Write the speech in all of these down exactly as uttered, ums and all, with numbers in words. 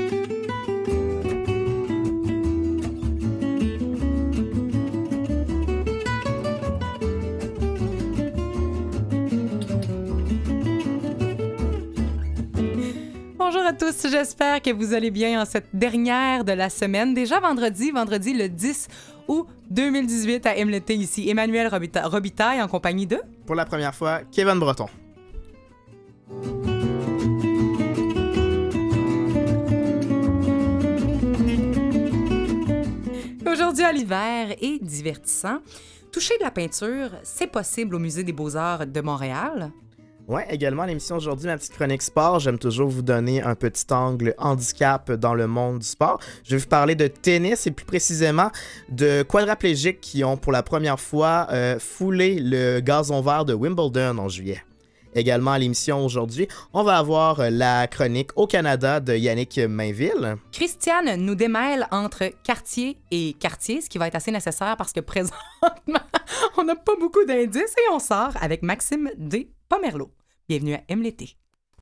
Bonjour à tous, j'espère que vous allez bien en cette dernière de la semaine. Déjà vendredi, vendredi le dix août deux mille dix-huit à M L T ici. Emmanuel Robita- Robitaille en compagnie de... Pour la première fois, Kevin Breton. Aujourd'hui à l'hiver et divertissant, toucher de la peinture, c'est possible au Musée des Beaux-Arts de Montréal. Ouais, également à l'émission aujourd'hui, ma petite chronique sport, j'aime toujours vous donner un petit angle handicap dans le monde du sport. Je vais vous parler de tennis et plus précisément de quadraplégiques qui ont pour la première fois euh, foulé le gazon vert de Wimbledon en juillet. Également à l'émission aujourd'hui, on va avoir la chronique au Canada de Yannick Mainville. Christiane nous démêle entre quartier et quartier, ce qui va être assez nécessaire parce que présentement, on n'a pas beaucoup d'indices et on sort avec Maxime D. Pomerleau. Bienvenue à M L T.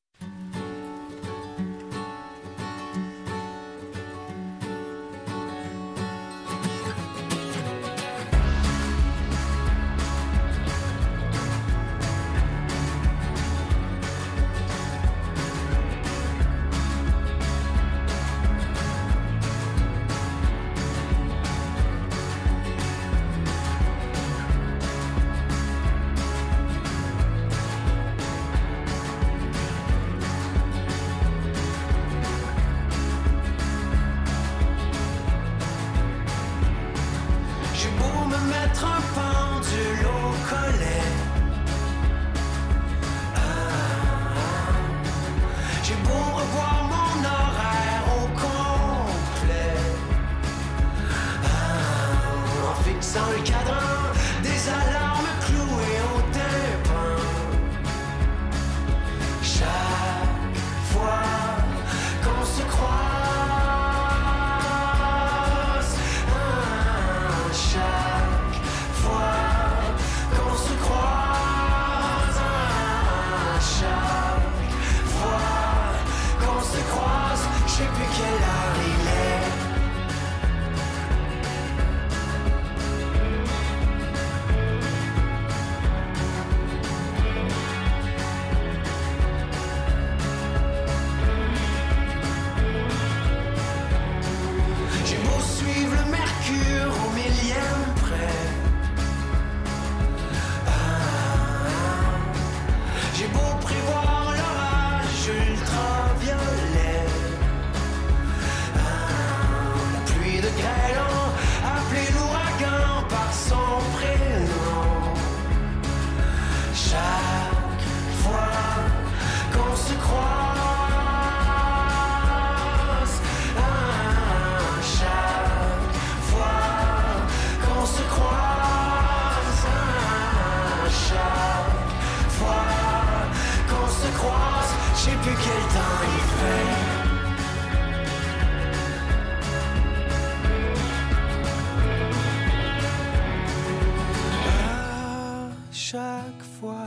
Chaque fois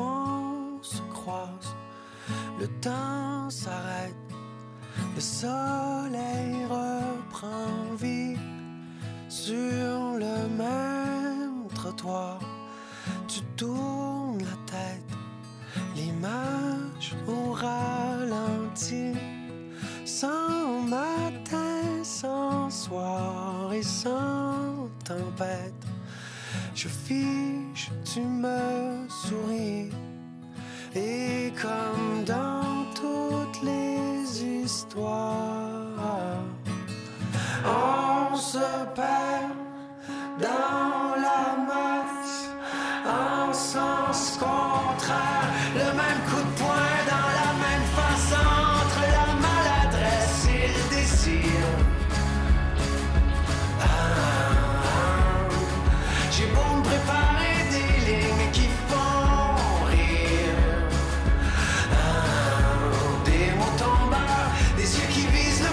qu'on se croise, le temps s'arrête, le soleil reprend vie sur le même trottoir. Tu tournes la tête, l'image au ralenti, sans matin, sans soir et sans tempête. Je fiche, tu me souris, et comme dans toutes les histoires, on se perd dans la masse, en sens contraire, le même coup de poing dans la même face, entre la maladresse et le désir. J'ai beau me préparer des lignes qui font rire, ah, des mots tombeurs, des yeux qui visent le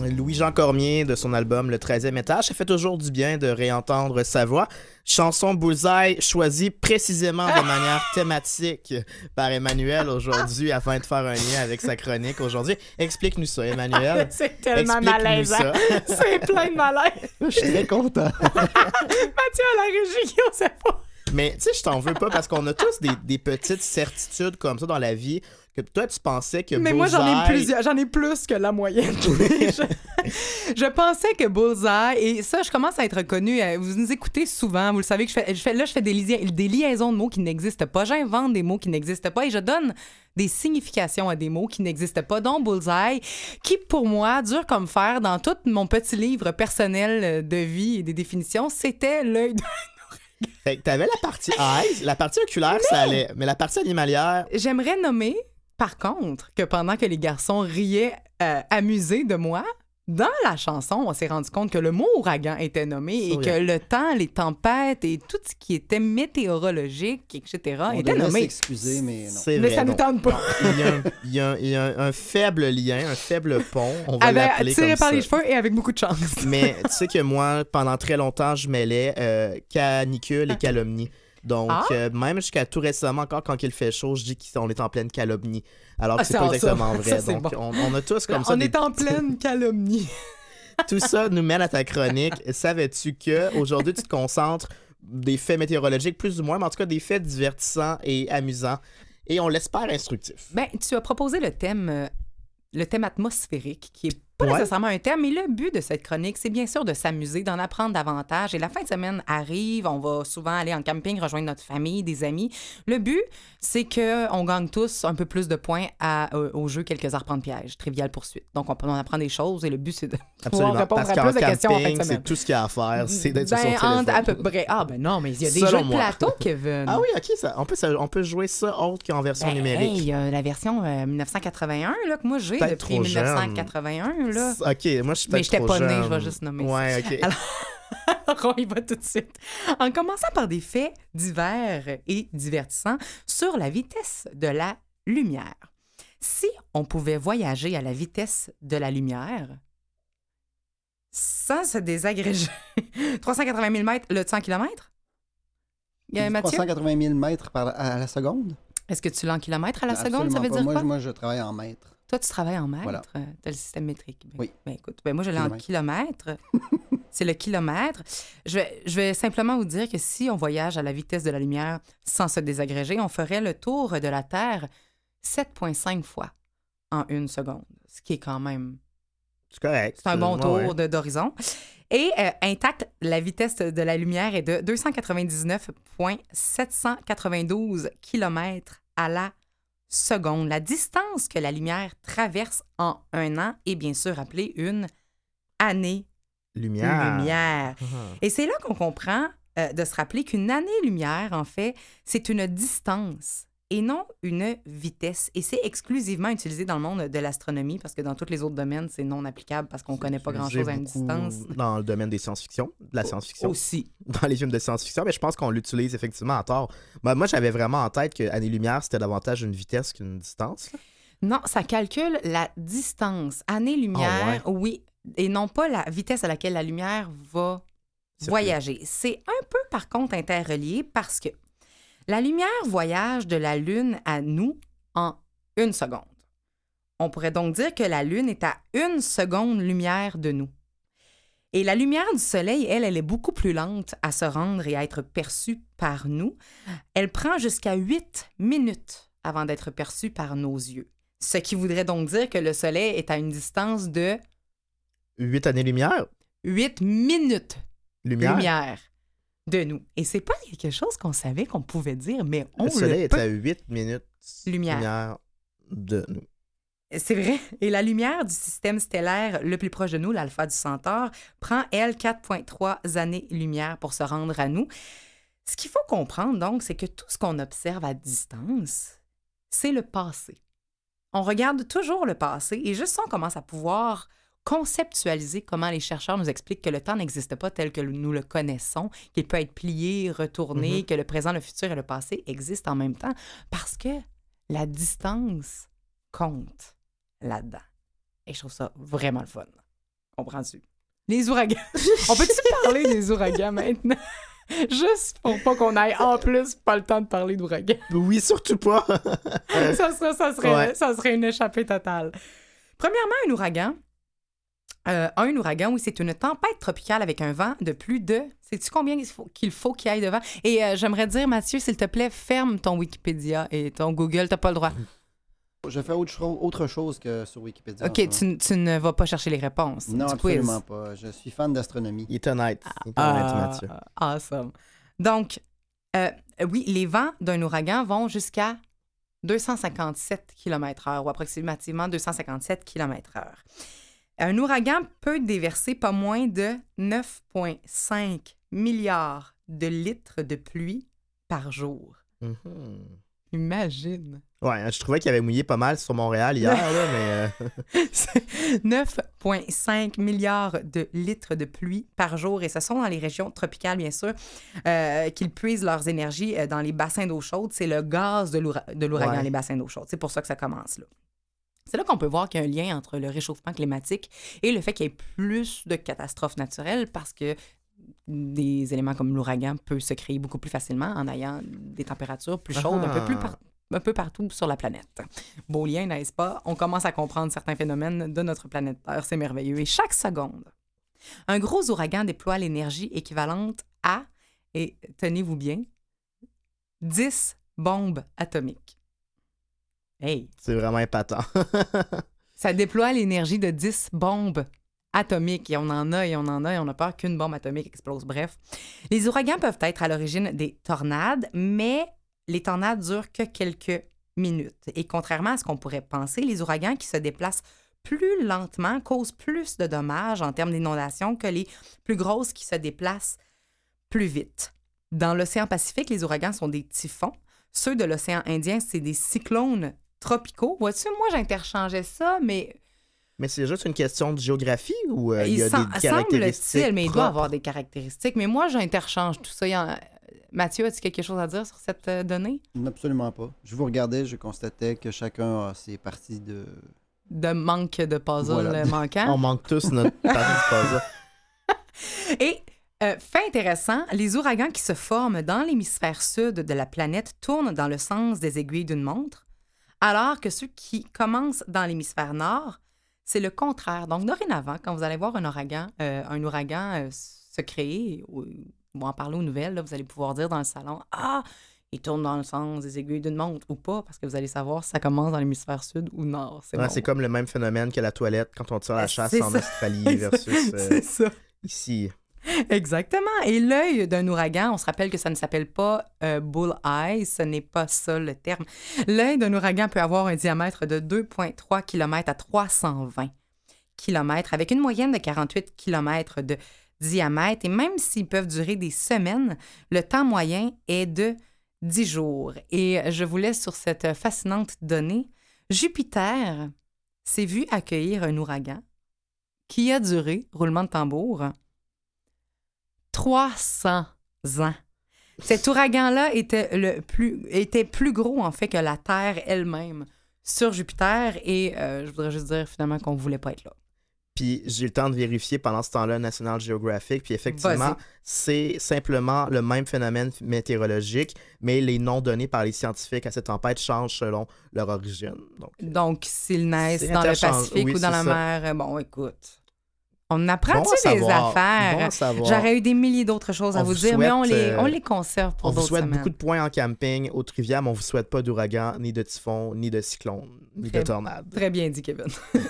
Louis-Jean Cormier de son album Le treizième étage. Ça fait toujours du bien de réentendre sa voix. Chanson Bullseye choisie précisément de manière thématique par Emmanuel aujourd'hui afin de faire un lien avec sa chronique aujourd'hui. Explique-nous ça, Emmanuel. C'est tellement Explique-nous malaisant. ça. C'est plein de malaise. Je suis très content. Mathieu à la régie, on sait pas. Mais tu sais, je t'en veux pas parce qu'on a tous des, des petites certitudes comme ça dans la vie que toi, tu pensais que Mais moi, j'en ai Bullseye- plusieurs. J'en ai plus que la moyenne. je, je pensais que Bullseye, et ça, je commence à être reconnue. euh, Vous nous écoutez souvent, vous le savez que je fais, je fais là, je fais des, lia- des liaisons de mots qui n'existent pas. J'invente des mots qui n'existent pas et je donne des significations à des mots qui n'existent pas, dont Bullseye, qui, pour moi, dur comme fer, dans tout mon petit livre personnel de vie et des définitions, c'était l'œil de... Fait que t'avais la partie eyes, la partie oculaire, ça allait. Mais la partie animalière, J'aimerais nommer, par contre, que pendant que les garçons riaient euh, amusés de moi, dans la chanson, on s'est rendu compte que le mot ouragan était nommé Ça, et oui. que le temps, les tempêtes et tout ce qui était météorologique, et cetera, On était devrait nommé. s'excuser, mais non. c'est Mais vrai. ça ne nous donc, tente pas. il y a, un, il y a un- il y a un- un faible lien, un faible pont, on va Avec, l'appeler tiré comme par ça. les cheveux et avec beaucoup de chance. Mais tu sais que moi, pendant très longtemps, je mêlais euh, canicule et calomnie. Donc, Ah. euh, même jusqu'à tout récemment, encore quand il fait chaud, je dis qu'on est en pleine calomnie. Alors que Ah, c'est c'est pas en ça. exactement vrai. Ça, c'est Donc, bon. on, on a tous comme ça on des est en petits- pleine calomnie. Tout ça nous mène à ta chronique. Savais-tu que aujourd'hui tu te concentres des faits météorologiques, plus ou moins, mais en tout cas des faits divertissants et amusants, et on l'espère instructifs. Ben, tu as proposé le thème, euh, le thème atmosphérique, qui est pas Ouais. nécessairement un thème, mais le but de cette chronique, c'est bien sûr de s'amuser, d'en apprendre davantage. Et la fin de semaine arrive, on va souvent aller en camping, rejoindre notre famille, des amis. Le but, c'est qu'on gagne tous un peu plus de points à, euh, au jeu Quelques arpents de piège, Trivial Poursuite. Donc, on, peut- on apprend des choses et le but, c'est de pouvoir Absolument. répondre Parce à qu'en plus de questions en fin de camping, semaine. c'est tout ce qu'il y a à faire, c'est d'être sur son Ben, téléphone. entre- à peu près. Ah, ben non, mais il y a des Selon jeux de moi. plateau, Kevin. Ah oui, ok, ça, on, peut, ça- on peut jouer ça autre qu'en version Ben, numérique. hey, il y a la version euh, mille neuf cent quatre-vingt-un là, que moi j'ai Peut-être depuis trop jeune. mille neuf cent quatre-vingt-un. Là. Ok, moi je suis Mais peut-être j'étais trop pas née, jeune. je vais juste nommer ça. Ouais, ok. Alors, on y va tout de suite. En commençant par des faits divers et divertissants sur la vitesse de la lumière. Si on pouvait voyager à la vitesse de la lumière, sans se désagréger, trois cent quatre-vingt mille mètres, le cent kilomètres? Euh, Mathieu, trois cent quatre-vingt mille mètres par, à la seconde? est-ce que tu l'as en kilomètres à la seconde? Absolument Ça veut pas. dire moi, quoi? je- moi, je travaille en mètres. Toi, tu travailles en mètres. Voilà. Tu as le système métrique. Ben, Oui. Ben, écoute, ben, moi, je l'ai en kilomètres. C'est le kilomètre. Je vais, je vais simplement vous dire que si on voyage à la vitesse de la lumière sans se désagréger, on ferait le tour de la Terre sept virgule cinq fois en une seconde. Ce qui est quand même... C'est correct. C'est un bon Ouais, tour ouais. de- d'horizon. Et euh, intact, la vitesse de la lumière est de deux cent quatre-vingt-dix-neuf virgule sept cent quatre-vingt-douze kilomètres à la seconde. La distance que la lumière traverse en un an est bien sûr appelée une année Lumière. lumière. Ah. Et c'est là qu'on comprend euh, de se rappeler qu'une année-lumière, en fait, c'est une distance et non une vitesse. Et c'est exclusivement utilisé dans le monde de l'astronomie parce que dans tous les autres domaines, c'est non applicable parce qu'on ne connaît pas grand-chose à une Utilisé distance. beaucoup Dans le domaine des science-fiction, de la science-fiction. Aussi. Dans les films de science-fiction, mais je pense qu'on l'utilise effectivement à tort. Ben, moi, j'avais vraiment en tête que année-lumière, c'était davantage une vitesse qu'une distance. là. Non, ça calcule la distance. Année-lumière, Ah oui, et non pas la vitesse à laquelle la lumière va Circuler. voyager. C'est un peu, par contre, interrelié parce que la lumière voyage de la Lune à nous en une seconde. On pourrait donc dire que la Lune est à une seconde lumière de nous. Et la lumière du Soleil, elle, elle est beaucoup plus lente à se rendre et à être perçue par nous. Elle prend jusqu'à huit minutes avant d'être perçue par nos yeux. Ce qui voudrait donc dire que le Soleil est à une distance de Huit années-lumière, huit minutes lumière. lumière de nous. Et c'est pas quelque chose qu'on savait qu'on pouvait dire, mais on Le le, soleil est peut. à huit minutes Lumière. lumière de nous. C'est vrai. Et la lumière du système stellaire le plus proche de nous, l'Alpha du Centaure, prend, elle, quatre virgule trois années-lumière pour se rendre à nous. Ce qu'il faut comprendre, donc, c'est que tout ce qu'on observe à distance, c'est le passé. On regarde toujours le passé et juste ça, on commence à pouvoir conceptualiser comment les chercheurs nous expliquent que le temps n'existe pas tel que nous le connaissons, qu'il peut être plié, retourné, Mhm. que le présent, le futur et le passé existent en même temps parce que la distance compte là-dedans. Et je trouve ça vraiment le fun. Comprends-tu? Les ouragans. On peut-tu parler des ouragans maintenant? Juste pour pas qu'on aille en plus pas le temps de parler d'ouragans. Oui, surtout pas. ça, serait, ça, serait, Ouais. ça serait une échappée totale. Premièrement, un ouragan. Euh, un ouragan, oui, c'est une tempête tropicale avec un vent de plus de... Sais-tu combien il faut qu'il faut qu'il aille de vent? Et euh, j'aimerais dire, Mathieu, s'il te plaît, ferme ton Wikipédia et ton Google. T'as pas le droit. Je fais autre, cho- autre chose que sur Wikipédia. en OK, ce moment. tu, tu ne vas pas chercher les réponses. Non, du quiz. absolument pas. Je suis fan d'astronomie. Il est honnête. Il est honnête, Ah, Mathieu. awesome. Donc, euh, oui, les vents d'un ouragan vont jusqu'à deux cent cinquante-sept kilomètres heure ou approximativement deux cent cinquante-sept kilomètres heure. Un ouragan peut déverser pas moins de neuf virgule cinq milliards de litres de pluie par jour. Mhm. Imagine. Ouais, je trouvais qu'il avait mouillé pas mal sur Montréal hier, là, mais... euh, neuf virgule cinq milliards de litres de pluie par jour. Et ce sont dans les régions tropicales, bien sûr, euh, qu'ils puisent leurs énergies euh, dans les bassins d'eau chaude. C'est le gaz de l'oura- de l'ouragan, Ouais. les bassins d'eau chaude. C'est pour ça que ça commence là. C'est là qu'on peut voir qu'il y a un lien entre le réchauffement climatique et le fait qu'il y ait plus de catastrophes naturelles parce que des éléments comme l'ouragan peuvent se créer beaucoup plus facilement en ayant des températures plus chaudes un peu plus par- un peu partout sur la planète. Beau lien, n'est-ce pas? On commence à comprendre certains phénomènes de notre planète Terre. C'est merveilleux. Et chaque seconde, un gros ouragan déploie l'énergie équivalente à, et tenez-vous bien, dix bombes atomiques. Hey! C'est vraiment épatant. Ça déploie l'énergie de dix bombes atomiques. Et on en a, et on en a, et on a peur qu'une bombe atomique explose. Bref, les ouragans peuvent être à l'origine des tornades, mais les tornades durent que quelques minutes. Et contrairement à ce qu'on pourrait penser, les ouragans qui se déplacent plus lentement causent plus de dommages en termes d'inondation que les plus grosses qui se déplacent plus vite. Dans l'océan Pacifique, les ouragans sont des typhons. Ceux de l'océan Indien, c'est des cyclones tropicaux. Vois-tu, moi, j'interchangeais ça, mais Mais c'est juste une question de géographie ou euh, il il y a sem- des caractéristiques semble-t-il, mais il doit propres? avoir des caractéristiques. Mais moi, j'interchange tout ça. Il y en- Mathieu, as-tu quelque chose à dire sur cette euh, donnée? Absolument pas. Je vous regardais, je constatais que chacun a ses parties de... De manque de puzzle Voilà. euh, manquant. On manque tous notre partie du puzzle. Et, euh, fait intéressant, les ouragans qui se forment dans l'hémisphère sud de la planète tournent dans le sens des aiguilles d'une montre, alors que ceux qui commencent dans l'hémisphère nord, c'est le contraire. Donc, dorénavant, quand vous allez voir un ouragan, euh, un ouragan euh, se créer, ou, ou en parler aux nouvelles, là, vous allez pouvoir dire dans le salon « Ah, il tourne dans le sens des aiguilles d'une montre » ou pas, parce que vous allez savoir si ça commence dans l'hémisphère sud ou nord. C'est Ouais, bon. c'est comme le même phénomène que la toilette quand on tire la chasse C'est en ça. Australie versus euh, C'est ça. ici. Exactement. Et l'œil d'un ouragan, on se rappelle que ça ne s'appelle pas euh, bull eye, ce n'est pas ça le terme. L'œil d'un ouragan peut avoir un diamètre de deux virgule trois kilomètres à trois cent vingt kilomètres, avec une moyenne de quarante-huit kilomètres de diamètre. Et même s'ils peuvent durer des semaines, le temps moyen est de dix jours. Et je vous laisse sur cette fascinante donnée. Jupiter s'est vu accueillir un ouragan qui a duré, roulement de tambour, trois cents ans. Cet ouragan-là était, le plus, était plus gros, en fait, que la Terre elle-même sur Jupiter. Et euh, je voudrais juste dire, finalement, qu'on ne voulait pas être là. Puis j'ai eu le temps de vérifier pendant ce temps-là National Geographic. Puis effectivement, Vas-y. c'est simplement le même phénomène météorologique, mais les noms donnés par les scientifiques à cette tempête changent selon leur origine. Donc, Donc, s'il naissent C'est dans le interchange- Pacifique oui, ou dans c'est la ça. mer, euh, bon, écoute, on apprend-tu bon à des savoir, affaires? bon à savoir. J'aurais eu des milliers d'autres choses à On vous vous dire, mais on souhaite, les, euh, on les conserve pour on vous d'autres souhaite semaines. beaucoup de points en camping au Trivial, mais on vous souhaite pas d'ouragan, ni de typhon, ni de cyclone, ni Très- de tornade. Très bien dit, Kevin.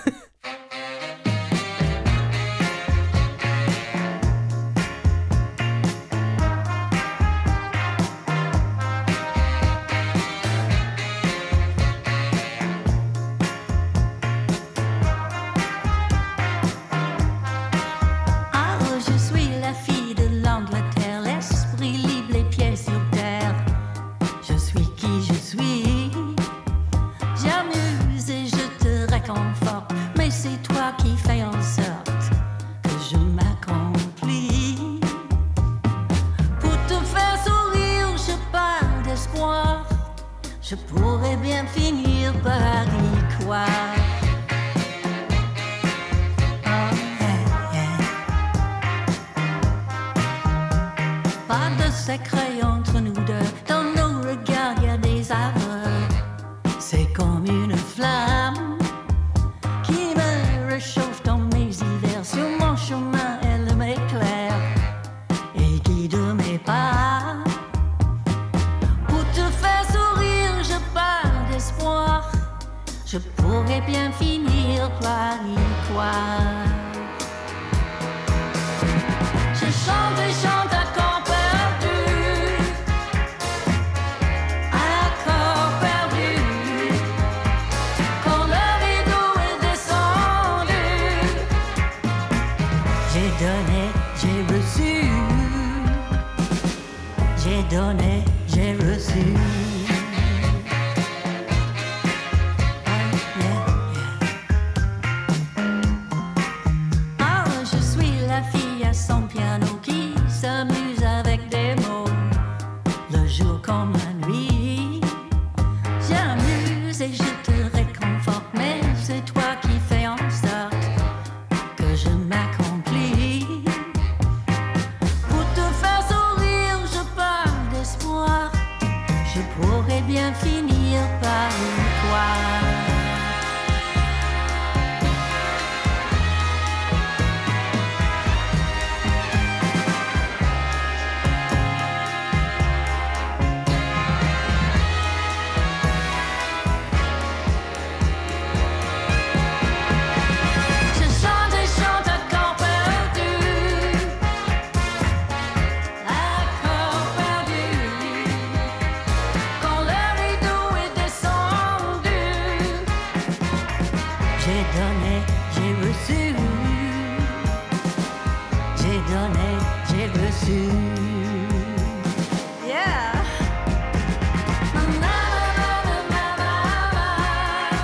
Ah, oh, je suis la fille de l'Angleterre, l'esprit libre, les pieds sur terre. Je suis qui je suis. J'amuse et je te réconforte, mais c'est toi qui fais en sorte que je m'accomplis. Pour te faire sourire, je parle d'espoir. Je pourrais bien finir par y croire. Oh, yeah. secret entre nous deux. Dans nos regards, il y a des aveux. C'est comme une flamme qui me réchauffe dans mes hivers. Sur mon chemin, elle m'éclaire et guide mes pas. Pour te faire sourire, je parle d'espoir. Je pourrais bien finir par y croire. Je chante et chante à corps perdu, à corps perdu. Quand le rideau est descendu, j'ai donné, j'ai reçu. J'ai donné, j'ai reçu. Ah, je suis la fille à son piano qui s'amuse avec des mots, le jour comme la nuit. J'amuse et je te réconforte, mais c'est toi qui fais en sorte que je m'accomplis. Pour te faire sourire, je parle d'espoir. Je pourrais bien finir par y croire. Je chante et chante à corps perdu, à corps perdu. Quand le rideau est descendu, j'ai donné, j'ai reçu. J'ai donné, j'ai reçu. Yeah. Na, na, na, na, na, na.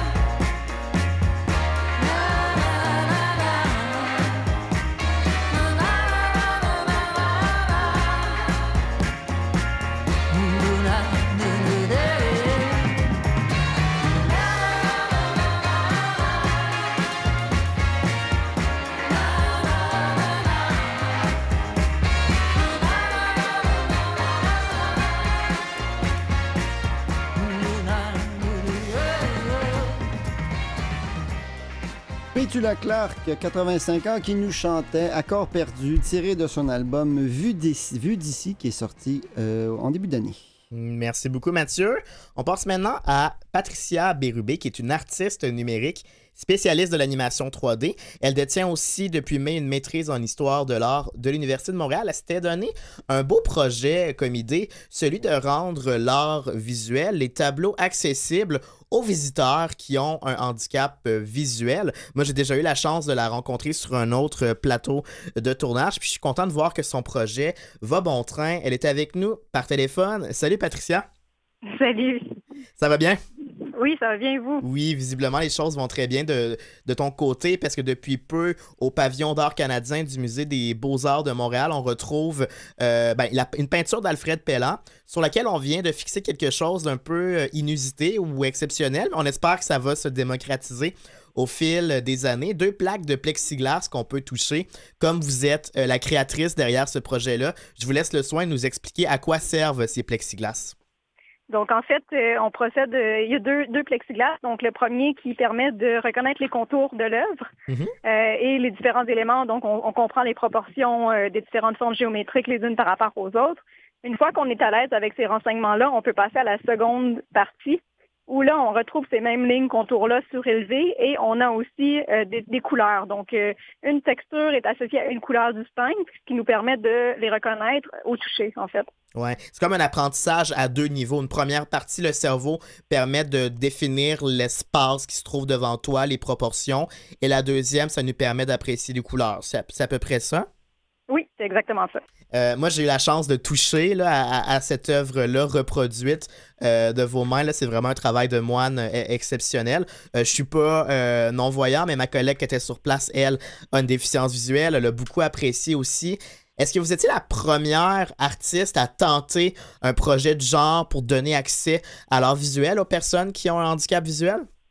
Petula Clark, quatre-vingt-cinq ans, qui nous chantait Accord perdu, tiré de son album Vue d'ici, Vue d'ici qui est sorti euh, en début d'année. Merci beaucoup, Mathieu. On passe maintenant à Patricia Bérubé, qui est une artiste numérique spécialiste de l'animation trois D. Elle détient aussi depuis mai une maîtrise en histoire de l'art de l'Université de Montréal. Elle s'était donné un beau projet comme idée, celui de rendre l'art visuel, les tableaux accessibles aux visiteurs qui ont un handicap euh, visuel. Moi, j'ai déjà eu la chance de la rencontrer sur un autre euh, plateau de tournage, puis je suis content de voir que son projet va bon train. Elle est avec nous par téléphone. Salut Patricia. Salut. Ça va bien? Oui, ça va bien, vous? Oui, visiblement, les choses vont très bien de, de ton côté parce que depuis peu, au pavillon d'art canadien du Musée des Beaux-Arts de Montréal, on retrouve euh, ben, la, une peinture d'Alfred Pellan sur laquelle on vient de fixer quelque chose d'un peu euh, inusité ou exceptionnel. On espère que ça va se démocratiser au fil des années. Deux plaques de plexiglas qu'on peut toucher. Comme vous êtes euh, la créatrice derrière ce projet-là, je vous laisse le soin de nous expliquer à quoi servent ces plexiglas. Donc, en fait, euh, on procède, euh, il y a deux, deux plexiglas. Donc, le premier qui permet de reconnaître les contours de l'œuvre Mm-hmm. euh, et les différents éléments. Donc, on, on comprend les proportions euh, des différentes formes géométriques les unes par rapport aux autres. Une fois qu'on est à l'aise avec ces renseignements-là, on peut passer à la seconde partie où là, on retrouve ces mêmes lignes contours-là surélevées et on a aussi euh, des, des couleurs. Donc, euh, une texture est associée à une couleur distincte, ce qui nous permet de les reconnaître au toucher, en fait. Ouais, c'est comme un apprentissage à deux niveaux. Une première partie, le cerveau permet de définir l'espace qui se trouve devant toi, les proportions. Et la deuxième, ça nous permet d'apprécier les couleurs. C'est à, c'est à peu près ça? Oui, c'est exactement ça. Euh, moi, j'ai eu la chance de toucher là, à, à cette œuvre-là reproduite euh, de vos mains. Là, c'est vraiment un travail de moine euh, exceptionnel. Euh, je suis pas euh, non-voyant, mais ma collègue qui était sur place, elle, a une déficience visuelle. Elle a beaucoup apprécié aussi. Est-ce que vous étiez la première artiste à tenter un projet de genre pour donner accès à l'art visuel aux personnes qui ont un handicap visuel?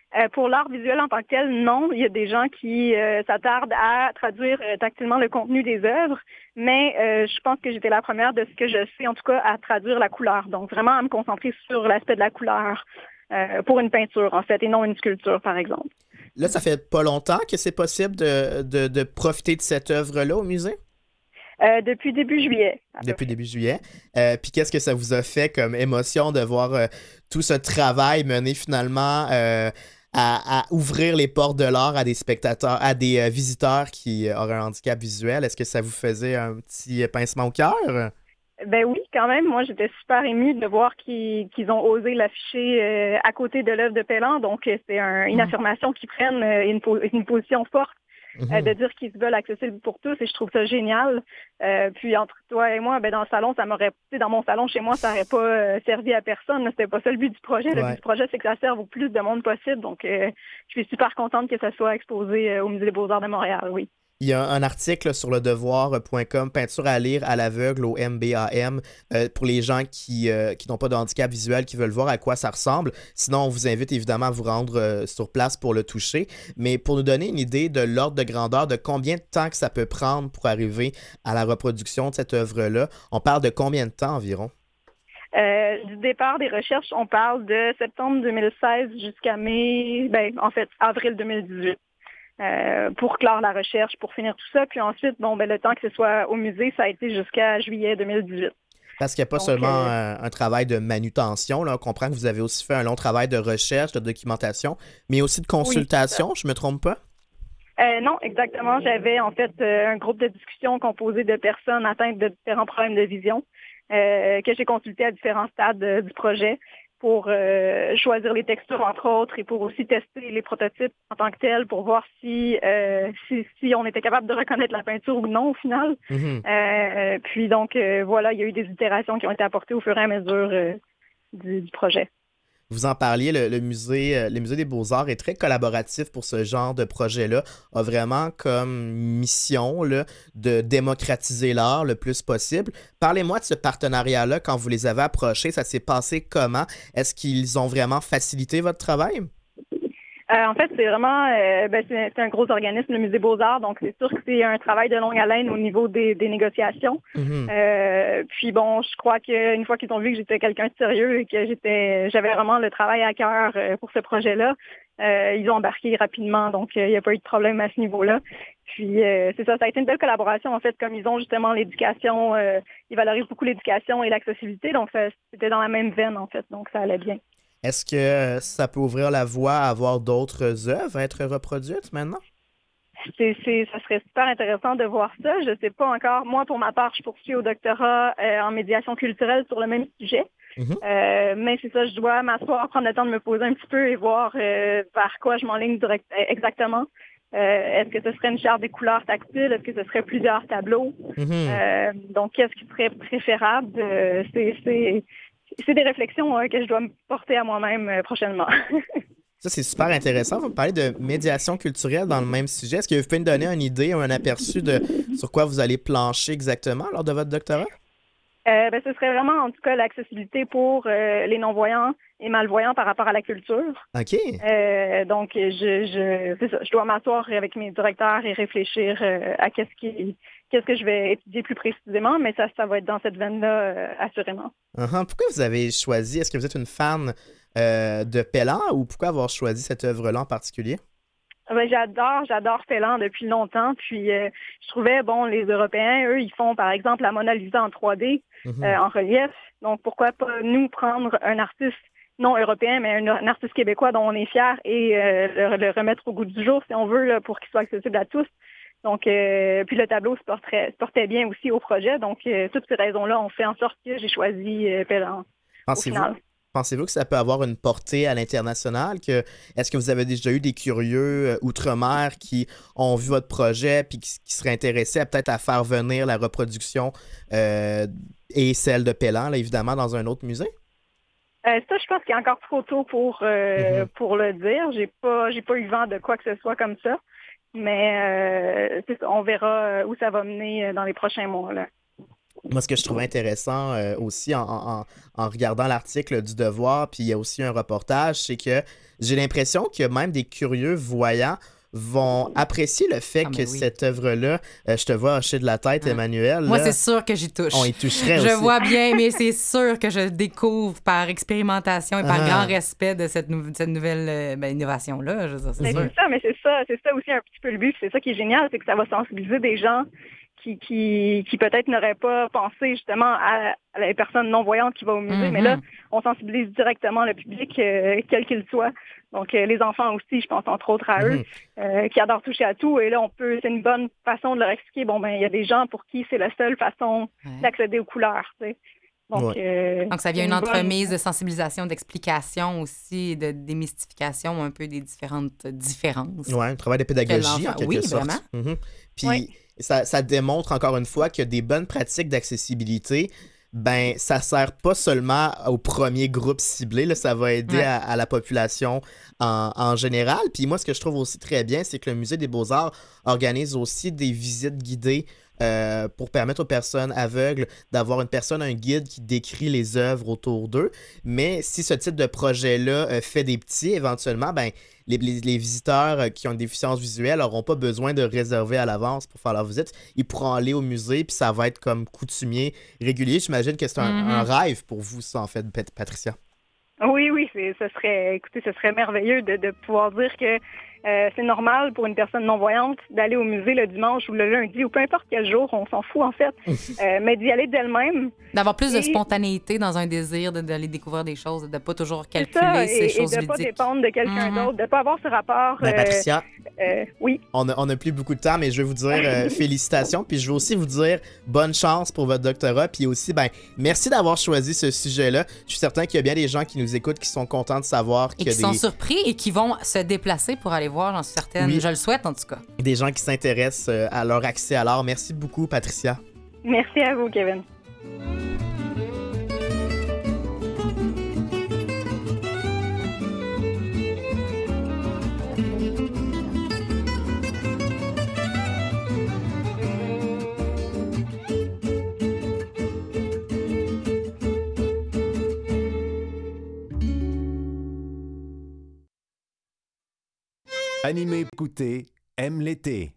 Euh, pour l'art visuel en tant que tel, non. Il y a des gens qui euh, s'attardent à traduire euh, tactilement le contenu des œuvres, mais euh, je pense que j'étais la première de ce que je sais, en tout cas, à traduire la couleur. Donc, vraiment à me concentrer sur l'aspect de la couleur euh, pour une peinture, en fait, et non une sculpture, par exemple. Là, ça fait pas longtemps que c'est possible de, de, de profiter de cette œuvre-là au musée? Euh, depuis début juillet. Depuis début juillet. Euh, puis qu'est-ce que ça vous a fait comme émotion de voir euh, tout ce travail mené finalement euh, à, à ouvrir les portes de l'art à des spectateurs, à des euh, visiteurs qui auraient un handicap visuel? Est-ce que ça vous faisait un petit pincement au cœur? Ben oui, quand même. Moi, j'étais super émue de voir qu'ils qu'ils ont osé l'afficher euh, à côté de l'œuvre de Pellan. Donc, euh, c'est un, une affirmation qu'ils prennent, euh, une, po- une position forte. Euh, de dire qu'ils se veulent accessibles pour tous et je trouve ça génial. Euh, puis entre toi et moi, ben dans le salon, ça m'aurait, tu sais, dans mon salon chez moi, ça n'aurait pas euh, servi à personne. C'était pas ça le but du projet. Le Ouais. but du projet, c'est que ça serve au plus de monde possible. Donc, euh, je suis super contente que ça soit exposé euh, au Musée des Beaux-Arts de Montréal, oui. Il y a un article sur le devoir point com, peinture à lire à l'aveugle au M B A M, euh, pour les gens qui, euh, qui n'ont pas de handicap visuel, qui veulent voir à quoi ça ressemble. Sinon, on vous invite évidemment à vous rendre euh, sur place pour le toucher. Mais pour nous donner une idée de l'ordre de grandeur, de combien de temps que ça peut prendre pour arriver à la reproduction de cette œuvre-là, on parle de combien de temps environ? Euh, du départ des recherches, on parle de septembre deux mille seize jusqu'à mai, ben en fait, avril deux mille dix-huit. Euh, pour clore la recherche, pour finir tout ça. Puis ensuite, bon, ben, le temps que ce soit au musée, ça a été jusqu'à juillet deux mille dix-huit. Parce qu'il n'y a pas Donc, seulement euh, un, un travail de manutention. Là. On comprend que vous avez aussi fait un long travail de recherche, de documentation, mais aussi de consultation, je me trompe pas? Euh, non, exactement. J'avais en fait euh, un groupe de discussion composé de personnes atteintes de différents problèmes de vision euh, que j'ai consulté à différents stades euh, du projet pour euh, choisir les textures, entre autres, et pour aussi tester les prototypes en tant que tels pour voir si, euh, si, si on était capable de reconnaître la peinture ou non, au final. Mhm. Euh, puis donc, euh, voilà, il y a eu des itérations qui ont été apportées au fur et à mesure euh, du, du projet. Vous en parliez, le, le musée, euh, le musée des Beaux-Arts est très collaboratif pour ce genre de projet-là, a vraiment comme mission là, de démocratiser l'art le plus possible. Parlez-moi de ce partenariat-là quand vous les avez approchés, ça s'est passé comment? Est-ce qu'ils ont vraiment facilité votre travail? Euh, en fait, c'est vraiment, euh, ben, c'est, c'est un gros organisme, le Musée Beaux-Arts, donc c'est sûr que c'est un travail de longue haleine au niveau des, des négociations. Mhm. Euh, puis bon, je crois qu'une fois qu'ils ont vu que j'étais quelqu'un de sérieux et que j'étais, j'avais vraiment le travail à cœur euh, pour ce projet-là, euh, ils ont embarqué rapidement, donc euh, il n'y a pas eu de problème à ce niveau-là. Puis euh, c'est ça, ça a été une belle collaboration en fait, comme ils ont justement l'éducation, euh, ils valorisent beaucoup l'éducation et l'accessibilité, donc ça, c'était dans la même veine en fait, donc ça allait bien. Est-ce que ça peut ouvrir la voie à avoir d'autres œuvres à être reproduites maintenant? C'est, c'est, ça serait super intéressant de voir ça. Je sais pas encore. Moi, pour ma part, je poursuis au doctorat euh, en médiation culturelle sur le même sujet. Mhm. Euh, mais c'est ça, je dois m'asseoir, prendre le temps de me poser un petit peu et voir euh, vers quoi je m'enligne direct, exactement. Euh, est-ce que ce serait une charte des couleurs tactiles? Est-ce que ce serait plusieurs tableaux? Mhm. Euh, donc, qu'est-ce qui serait préférable? Euh, c'est, c'est, c'est des réflexions euh, que je dois me porter à moi-même euh, prochainement. Ça, c'est super intéressant. Vous me parlez de médiation culturelle dans le même sujet. Est-ce que vous pouvez me donner une idée ou un aperçu de sur quoi vous allez plancher exactement lors de votre doctorat? Euh, ben, ce serait vraiment, en tout cas, l'accessibilité pour euh, les non-voyants et malvoyants par rapport à la culture. OK. Euh, donc, je, je, c'est ça, je dois m'asseoir avec mes directeurs et réfléchir euh, à qu'est-ce qui, qu'est-ce que je vais étudier plus précisément, mais ça, ça va être dans cette veine-là, euh, assurément. Uh-huh. Pourquoi vous avez choisi, est-ce que vous êtes une fan euh, de Pellan ou pourquoi avoir choisi cette œuvre-là en particulier? Ben, j'adore, j'adore Pellan depuis longtemps. Puis euh, je trouvais, bon, les Européens, eux, ils font par exemple la Mona Lisa en trois D, Mhm. euh, en relief. Donc pourquoi pas nous prendre un artiste non européen, mais un, un artiste québécois dont on est fier et euh, le, le remettre au goût du jour, si on veut, là, pour qu'il soit accessible à tous. Donc, euh, puis le tableau se porterait, se portait bien aussi au projet. Donc, euh, toutes ces raisons-là ont fait en sorte que j'ai choisi euh, Pellan au Pensez-vous, final. pensez-vous que ça peut avoir une portée à l'international? Que, est-ce que vous avez déjà eu des curieux euh, outre-mer qui ont vu votre projet puis qui, qui seraient intéressés à peut-être à faire venir la reproduction euh, et celle de Pellan, là, évidemment, dans un autre musée? Euh, ça, je pense qu'il est encore trop tôt pour euh, Mhm. pour le dire. J'ai pas j'ai pas eu vent de quoi que ce soit comme ça. Mais euh, c'est ça, on verra euh, où ça va mener euh, dans les prochains mois. Là. Moi, ce que je trouvais intéressant euh, aussi en, en, en regardant l'article du Devoir, puis il y a aussi un reportage, c'est que j'ai l'impression que même des curieux voyants vont apprécier le fait Ah, que mais oui. cette œuvre-là, euh, je te vois hocher de la tête, Ah. Emmanuel. Moi, là, c'est sûr que j'y touche. on y toucherait Je aussi. vois bien, mais c'est sûr que je découvre par expérimentation et par Ah. grand respect de cette, nou- cette nouvelle euh, ben, innovation-là. Je veux dire, c'est Mais sûr. c'est ça, mais c'est ça, c'est ça aussi un petit peu le but. C'est ça qui est génial, c'est que ça va sensibiliser des gens qui, qui, qui peut-être n'auraient pas pensé justement à, à la personne non-voyante qui va au musée. Mhm. Mais là, on sensibilise directement le public, euh, quel qu'il soit. Donc, euh, les enfants aussi, je pense entre autres à eux, Mhm. euh, qui adorent toucher à tout. Et là, on peut, c'est une bonne façon de leur expliquer, bon, ben, il y a des gens pour qui c'est la seule façon Ouais. d'accéder aux couleurs, tu sais. Donc, euh, Donc, ça vient c'est une bonne- entremise de sensibilisation, d'explication aussi, de démystification un peu des différentes différences. Ouais, un travail de pédagogie l'enfant- en quelque oui, sorte. vraiment. Mhm. Puis Oui. ça, ça démontre encore une fois que des bonnes pratiques d'accessibilité, ben ça sert pas seulement au premier groupe ciblé, là, ça va aider Ouais. à, à la population en, en général. Puis moi, ce que je trouve aussi très bien, c'est que le Musée des Beaux-Arts organise aussi des visites guidées euh, pour permettre aux personnes aveugles d'avoir une personne, un guide qui décrit les œuvres autour d'eux. Mais si ce type de projet-là euh, fait des petits, éventuellement, ben les, les- les visiteurs euh, qui ont une déficience visuelle n'auront pas besoin de réserver à l'avance pour faire leur visite. Ils pourront aller au musée, puis ça va être comme coutumier régulier. J'imagine que c'est un, Mhm. un rêve pour vous, ça, en fait, Pat- Patricia. Oui, oui, c'est, ce serait, écoutez, ce serait merveilleux de, de pouvoir dire que euh, c'est normal pour une personne non-voyante d'aller au musée le dimanche ou le lundi ou peu importe quel jour, on s'en fout en fait, euh, mais d'y aller d'elle-même. D'avoir plus de Et- spontanéité dans un désir de- d'aller découvrir des choses, de ne pas toujours C'est calculer ça, ces et, et choses de ne pas ludiques. dépendre de quelqu'un Mhm. d'autre, de ne pas avoir ce rapport. Ben, euh, Patricia, euh, oui, on a, on a plus beaucoup de temps, mais je vais vous dire euh, félicitations, puis je vais aussi vous dire bonne chance pour votre doctorat, puis aussi, ben, merci d'avoir choisi ce sujet-là. Je suis certain qu'il y a bien des gens qui nous écoutent qui sont contents de savoir Et qu'il y qui a sont des, surpris et qui vont se déplacer pour aller voir, j'en suis certaine. Oui. Je le souhaite, en tout cas. des gens qui s'intéressent euh, à leur accès à l'art. Merci beaucoup, Patricia. merci à vous, Kevin. Animé écouter, aime l'été.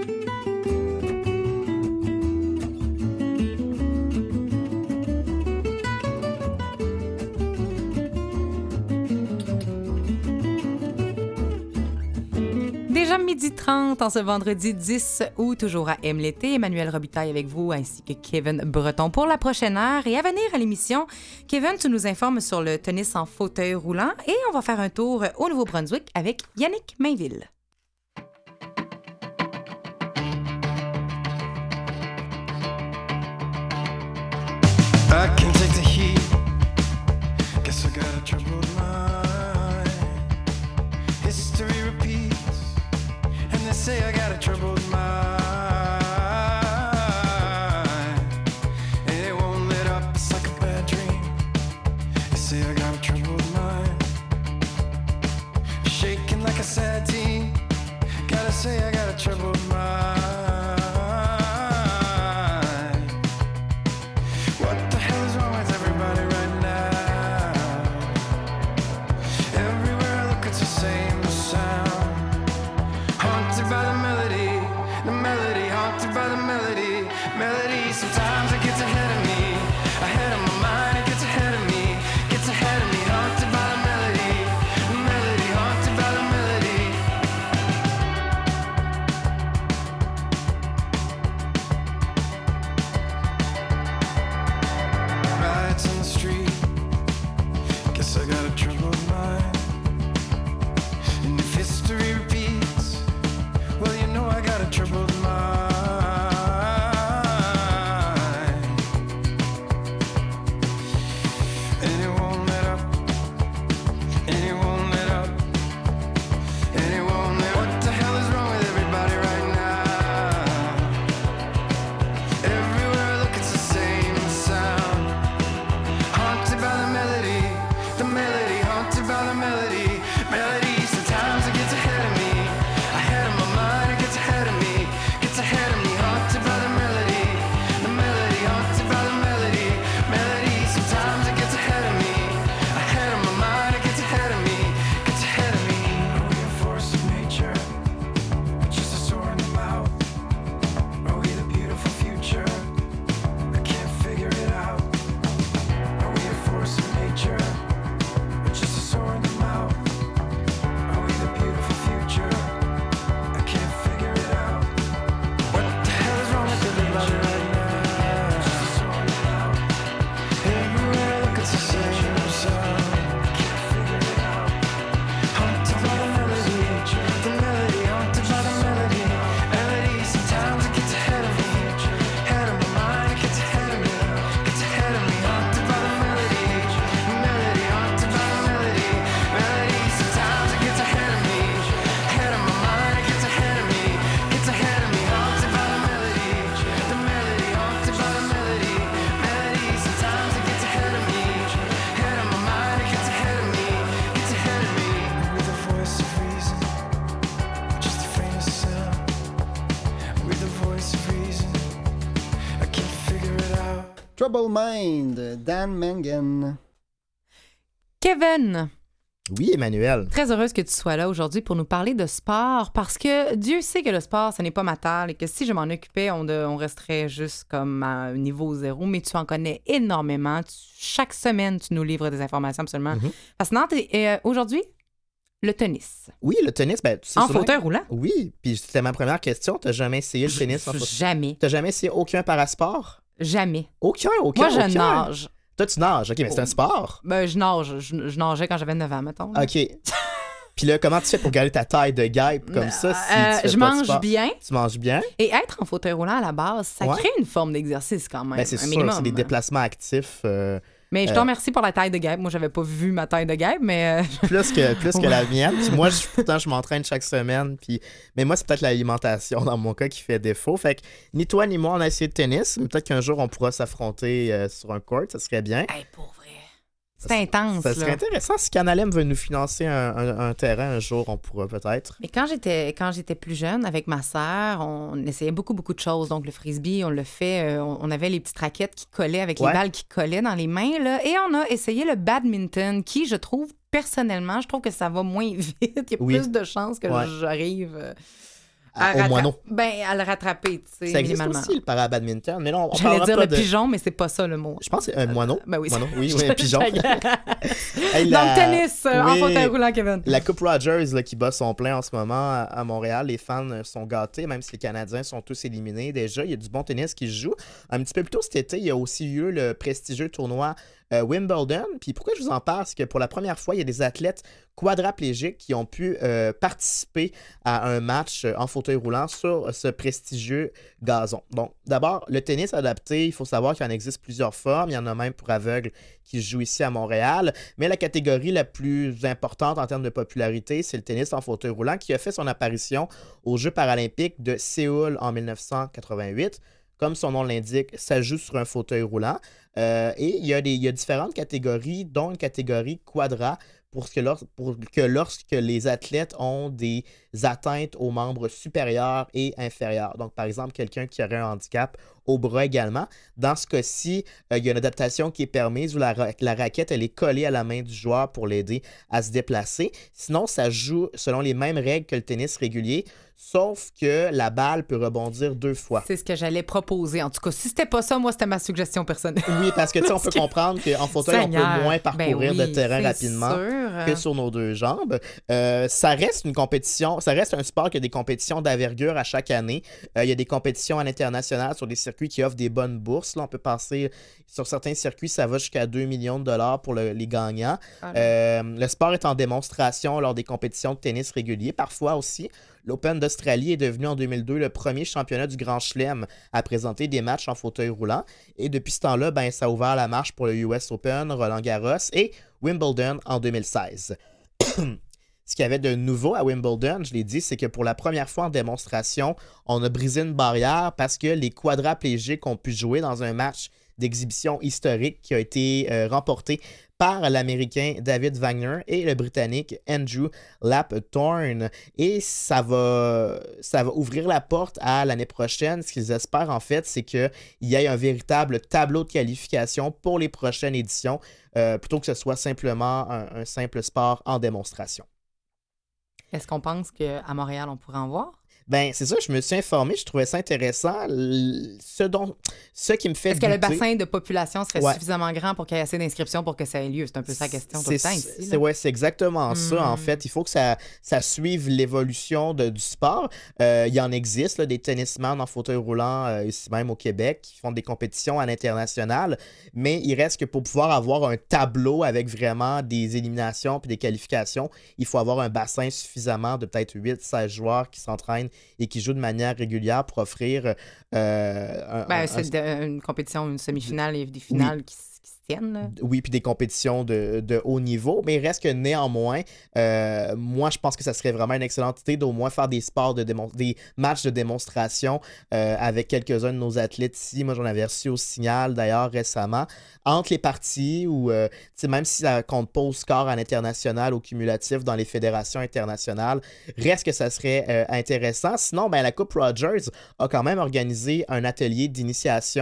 Déjà midi trente en ce vendredi dix août, toujours à Aime l'été. Emmanuel Robitaille avec vous, ainsi que Kevin Breton pour la prochaine heure. Et à venir à l'émission, Kevin, tu nous informes sur le tennis en fauteuil roulant et on va faire un tour au Nouveau-Brunswick avec Yannick Mainville. I can take the heat. Guess I got a troubled mind. History repeats, and they say I got a troubled mind. And it won't let up, it's like a bad dream. They say I got a troubled mind. Shaking like a sad teen. Gotta say I got a troubled mind. What the hell is wrong with everybody right now? Everywhere I look, it's the same sound. Haunted by the melody, the melody, haunted by the melody, melody. Sometimes it gets ahead of me, ahead of my mind, it gets ahead of me, gets ahead of me. Haunted by the melody, the melody, haunted by the melody. Trouble Mind, Dan Mangan. Kevin, Oui, Emmanuel. très heureuse que tu sois là aujourd'hui pour nous parler de sport parce que Dieu sait que le sport, ce n'est pas ma taille et que si je m'en occupais, on, de- on resterait juste comme à un niveau zéro, mais tu en connais énormément. Tu- chaque semaine, tu nous livres des informations absolument Mhm. fascinantes. Et, et, euh, aujourd'hui, le tennis. Oui, le tennis, ben, tu sais En sûrement- fauteuil roulant? Oui, puis c'était ma première question. T'as jamais essayé le tennis en fauteuil? Jamais. T'as jamais essayé aucun parasport? Jamais. Aucun, aucun, Moi, je aucun? nage. Toi, tu nages. OK, mais c'est un Oh. sport. Ben, je nage. Je, je nageais quand j'avais neuf ans, mettons. là. OK. Puis là, comment tu fais pour garder ta taille de guêpe comme ça si Euh, tu fais je pas de mange sport? bien. Tu manges bien? Et être en fauteuil roulant à la base, ça Ouais. crée une forme d'exercice quand même. Ben, c'est un sûr, minimum. c'est des déplacements actifs. euh, Mais je Euh, te remercie pour la taille de guêpe. Moi, j'avais pas vu ma taille de guêpe, mais euh, plus que, plus que Ouais. la mienne. Puis moi, je, pourtant, je m'entraîne chaque semaine. Puis... Mais moi, c'est peut-être l'alimentation dans mon cas qui fait défaut. Fait que ni toi ni moi, on a essayé de tennis. Mais peut-être qu'un jour, on pourra s'affronter euh, sur un court. Ça serait bien. hey, pour vrai. C'est intense. Ça serait là. intéressant. Si Canalem veut nous financer un, un- un terrain un jour, on pourra peut-être. Mais quand j'étais quand j'étais plus jeune, avec ma sœur, on essayait beaucoup, beaucoup de choses. Donc, le frisbee, on le fait. euh, on on avait les petites raquettes qui collaient avec Ouais. les balles qui collaient dans les mains. Là, et on a essayé le badminton, qui, je trouve, personnellement, je trouve que ça va moins vite. Il y a Oui. plus de chances que Ouais. j'arrive euh, À- au rattra- moineau. Ben, à le rattraper, tu sais, Ça existe minimalement. aussi, le para-badminton. Mais non, on J'allais parlera dire pas le de... pigeon, mais c'est pas ça le mot. Je pense que c'est un moineau. Ben oui. Moineau, oui, oui, un pigeon. Hey, Donc, la- tennis euh, en Oui. fauteuil roulant, Kevin. La Coupe Rogers là, qui bat son plein en ce moment à, à Montréal, les fans euh, sont gâtés, même si les Canadiens sont tous éliminés déjà. Il y a du bon tennis qui se joue. Un petit peu plus tôt cet été, il y a aussi eu lieu le prestigieux tournoi euh, Wimbledon. Puis pourquoi je vous en parle, c'est que pour la première fois, il y a des athlètes quadraplégiques qui ont pu euh, participer à un match euh, en fauteuil roulant sur ce prestigieux gazon. Bon, d'abord, le tennis adapté, il faut savoir qu'il en existe plusieurs formes. Il y en a même pour aveugles qui se jouent ici à Montréal. Mais la catégorie la plus importante en termes de popularité, c'est le tennis en fauteuil roulant qui a fait son apparition aux Jeux paralympiques de Séoul en mille neuf cent quatre-vingt-huit. Comme son nom l'indique, ça joue sur un fauteuil roulant. Euh, et il y, a des, il y a différentes catégories, dont une catégorie quadra, pour que, lors- pour que lorsque les athlètes ont des atteintes aux membres supérieurs et inférieurs. Donc, par exemple, quelqu'un qui aurait un handicap au bras également. Dans ce cas-ci, euh, il y a une adaptation qui est permise où la, ra- la raquette elle est collée à la main du joueur pour l'aider à se déplacer. Sinon, ça joue selon les mêmes règles que le tennis régulier, sauf que la balle peut rebondir deux fois. C'est ce que j'allais proposer. En tout cas, si c'était pas ça, moi, c'était ma suggestion personnelle. Oui, parce que tu sais, on peut Parce que- comprendre qu'en fauteuil, on Seigneur. peut moins Ben parcourir oui, de terrain c'est rapidement sûr. que sur nos deux jambes. Euh, ça reste une compétition, ça reste un sport qui a des compétitions d'envergure à chaque année. Euh, il y a des compétitions à l'international sur des circuits qui offrent des bonnes bourses. Là, on peut passer sur certains circuits, ça va jusqu'à deux millions de dollars pour le- les gagnants. Ah, Euh, le sport est en démonstration lors des compétitions de tennis réguliers, parfois aussi. L'Open d'Australie est devenu en deux mille deux le premier championnat du Grand Chelem à présenter des matchs en fauteuil roulant. Et depuis ce temps-là, ben, ça a ouvert la marche pour le U S Open, Roland Garros et Wimbledon en deux mille seize. Ce qu'il y avait de nouveau à Wimbledon, je l'ai dit, c'est que pour la première fois en démonstration, on a brisé une barrière parce que les quadraplégiques ont pu jouer dans un match d'exhibition historique qui a été euh, remporté par l'Américain David Wagner et le Britannique Andrew Lapthorne. Et ça va, ça va ouvrir la porte à l'année prochaine. Ce qu'ils espèrent, en fait, c'est qu'il y ait un véritable tableau de qualification pour les prochaines éditions, euh, plutôt que ce soit simplement un, un simple sport en démonstration. Est-ce qu'on pense qu'à Montréal, on pourrait en voir? Ben, c'est ça, je me suis informé, je trouvais ça intéressant. L- Ce, dont, ce qui me fait Est-ce que le douter- bassin de population serait Ouais. suffisamment grand pour qu'il y ait assez d'inscriptions pour que ça ait lieu? C'est un peu ça la question tout le temps ici. C'est, là. ouais, c'est exactement ça, en Hmm. fait. Il faut que ça, ça suive l'évolution de- du sport. Euh, il y en existe, là, des tennisman en fauteuil roulant, euh, ici même au Québec, qui font des compétitions à l'international. Mais il reste que pour pouvoir avoir un tableau avec vraiment des éliminations puis des qualifications, il faut avoir un bassin suffisamment de peut-être huit seize joueurs qui s'entraînent et qui jouent de manière régulière pour offrir euh, un, Ben, un- c'est de- une compétition, une semi-finale et des finales qui, s- qui se tiennent. là. oui, puis des compétitions de, de haut niveau, mais il reste que néanmoins, euh, moi, je pense que ça serait vraiment une excellente idée d'au moins faire des sports, de démon- des matchs de démonstration euh, avec quelques-uns de nos athlètes ici. Moi, j'en avais reçu au Signal, d'ailleurs, récemment, entre les parties, ou euh, tu sais, même si ça compte pas au score à l'international, au cumulatif dans les fédérations internationales, reste que ça serait euh, intéressant. Sinon, ben, la Coupe Rogers a quand même organisé un atelier d'initiation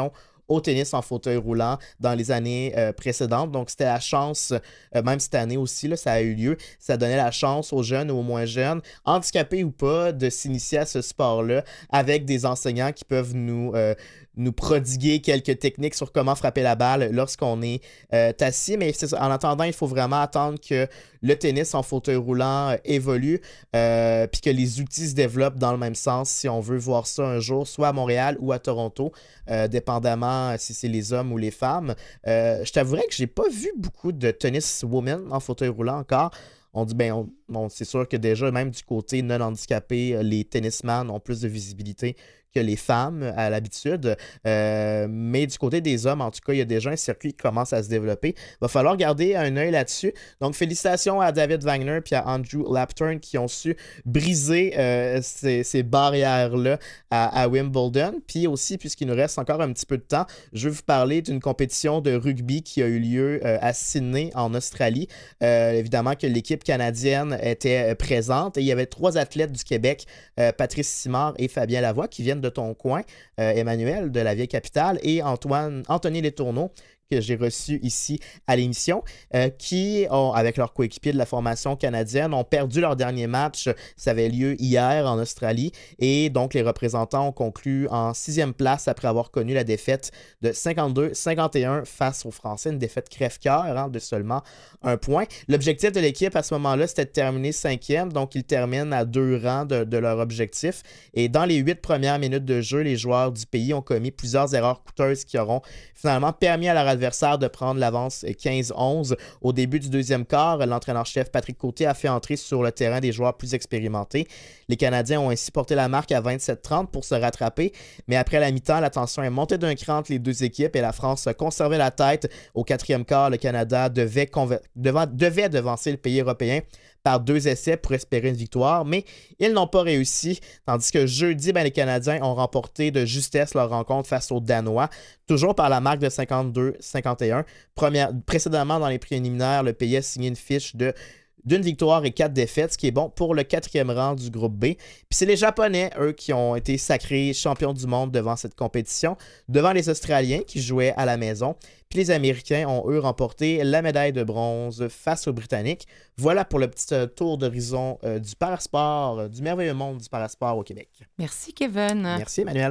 au tennis en fauteuil roulant dans les années euh, précédentes. Donc, c'était la chance, euh, même cette année aussi, là, ça a eu lieu, ça donnait la chance aux jeunes ou aux moins jeunes, handicapés ou pas, de s'initier à ce sport-là avec des enseignants qui peuvent nous... Euh, nous prodiguer quelques techniques sur comment frapper la balle lorsqu'on est euh, assis. Mais c'est, en attendant, il faut vraiment attendre que le tennis en fauteuil roulant euh, évolue euh, puis que les outils se développent dans le même sens si on veut voir ça un jour, soit à Montréal ou à Toronto, euh, dépendamment si c'est les hommes ou les femmes. Euh, je t'avouerais que j'ai pas vu beaucoup de tennis women en fauteuil roulant encore. On dit, ben, on, bon, c'est sûr que déjà, même du côté non handicapé, les tennisman ont plus de visibilité que les femmes à l'habitude. Euh, mais du côté des hommes, en tout cas, il y a déjà un circuit qui commence à se développer. Il va falloir garder un œil là-dessus. Donc, félicitations à David Wagner et à Andrew Lapturn qui ont su briser euh, ces, ces barrières-là à, à Wimbledon. Puis aussi, puisqu'il nous reste encore un petit peu de temps, je vais vous parler d'une compétition de rugby qui a eu lieu euh, à Sydney, en Australie. Euh, évidemment que l'équipe canadienne était présente et il y avait trois athlètes du Québec, euh, Patrice Simard et Fabien Lavoie, qui viennent de ton coin, euh, Emmanuel de la vieille capitale, et Antoine, Anthony Letourneau, que j'ai reçu ici à l'émission, euh, qui, ont, avec leurs coéquipiers de la formation canadienne, ont perdu leur dernier match. Ça avait lieu hier en Australie. Et donc, les représentants ont conclu en sixième place après avoir connu la défaite de cinquante-deux à cinquante et un face aux Français. Une défaite crève-cœur hein, de seulement un point. L'objectif de l'équipe à ce moment-là, c'était de terminer cinquième. Donc, ils terminent à deux rangs de, de leur objectif. Et dans les huit premières minutes de jeu, les joueurs du pays ont commis plusieurs erreurs coûteuses qui auront finalement permis à leur adversaire de prendre l'avance quinze onze. Au début du deuxième quart, l'entraîneur-chef Patrick Côté a fait entrer sur le terrain des joueurs plus expérimentés. Les Canadiens ont ainsi porté la marque à vingt-sept trente pour se rattraper, mais après la mi-temps, la tension est montée d'un cran entre les deux équipes et la France conservait la tête. Au quatrième quart, le Canada devait, conver- devant- devait devancer le pays européen par deux essais pour espérer une victoire, mais ils n'ont pas réussi. Tandis que jeudi, ben, les Canadiens ont remporté de justesse leur rencontre face aux Danois, toujours par la marque de cinquante-deux à cinquante et un. Première, précédemment, dans les préliminaires, le pays a signé une fiche de d'une victoire et quatre défaites, ce qui est bon pour le quatrième rang du groupe B. Puis c'est les Japonais, eux, qui ont été sacrés champions du monde devant cette compétition, devant les Australiens qui jouaient à la maison. Puis les Américains ont, eux, remporté la médaille de bronze face aux Britanniques. Voilà pour le petit euh, tour d'horizon euh, du parasport, euh, du merveilleux monde du parasport au Québec. Merci, Kevin. Merci, Emmanuel.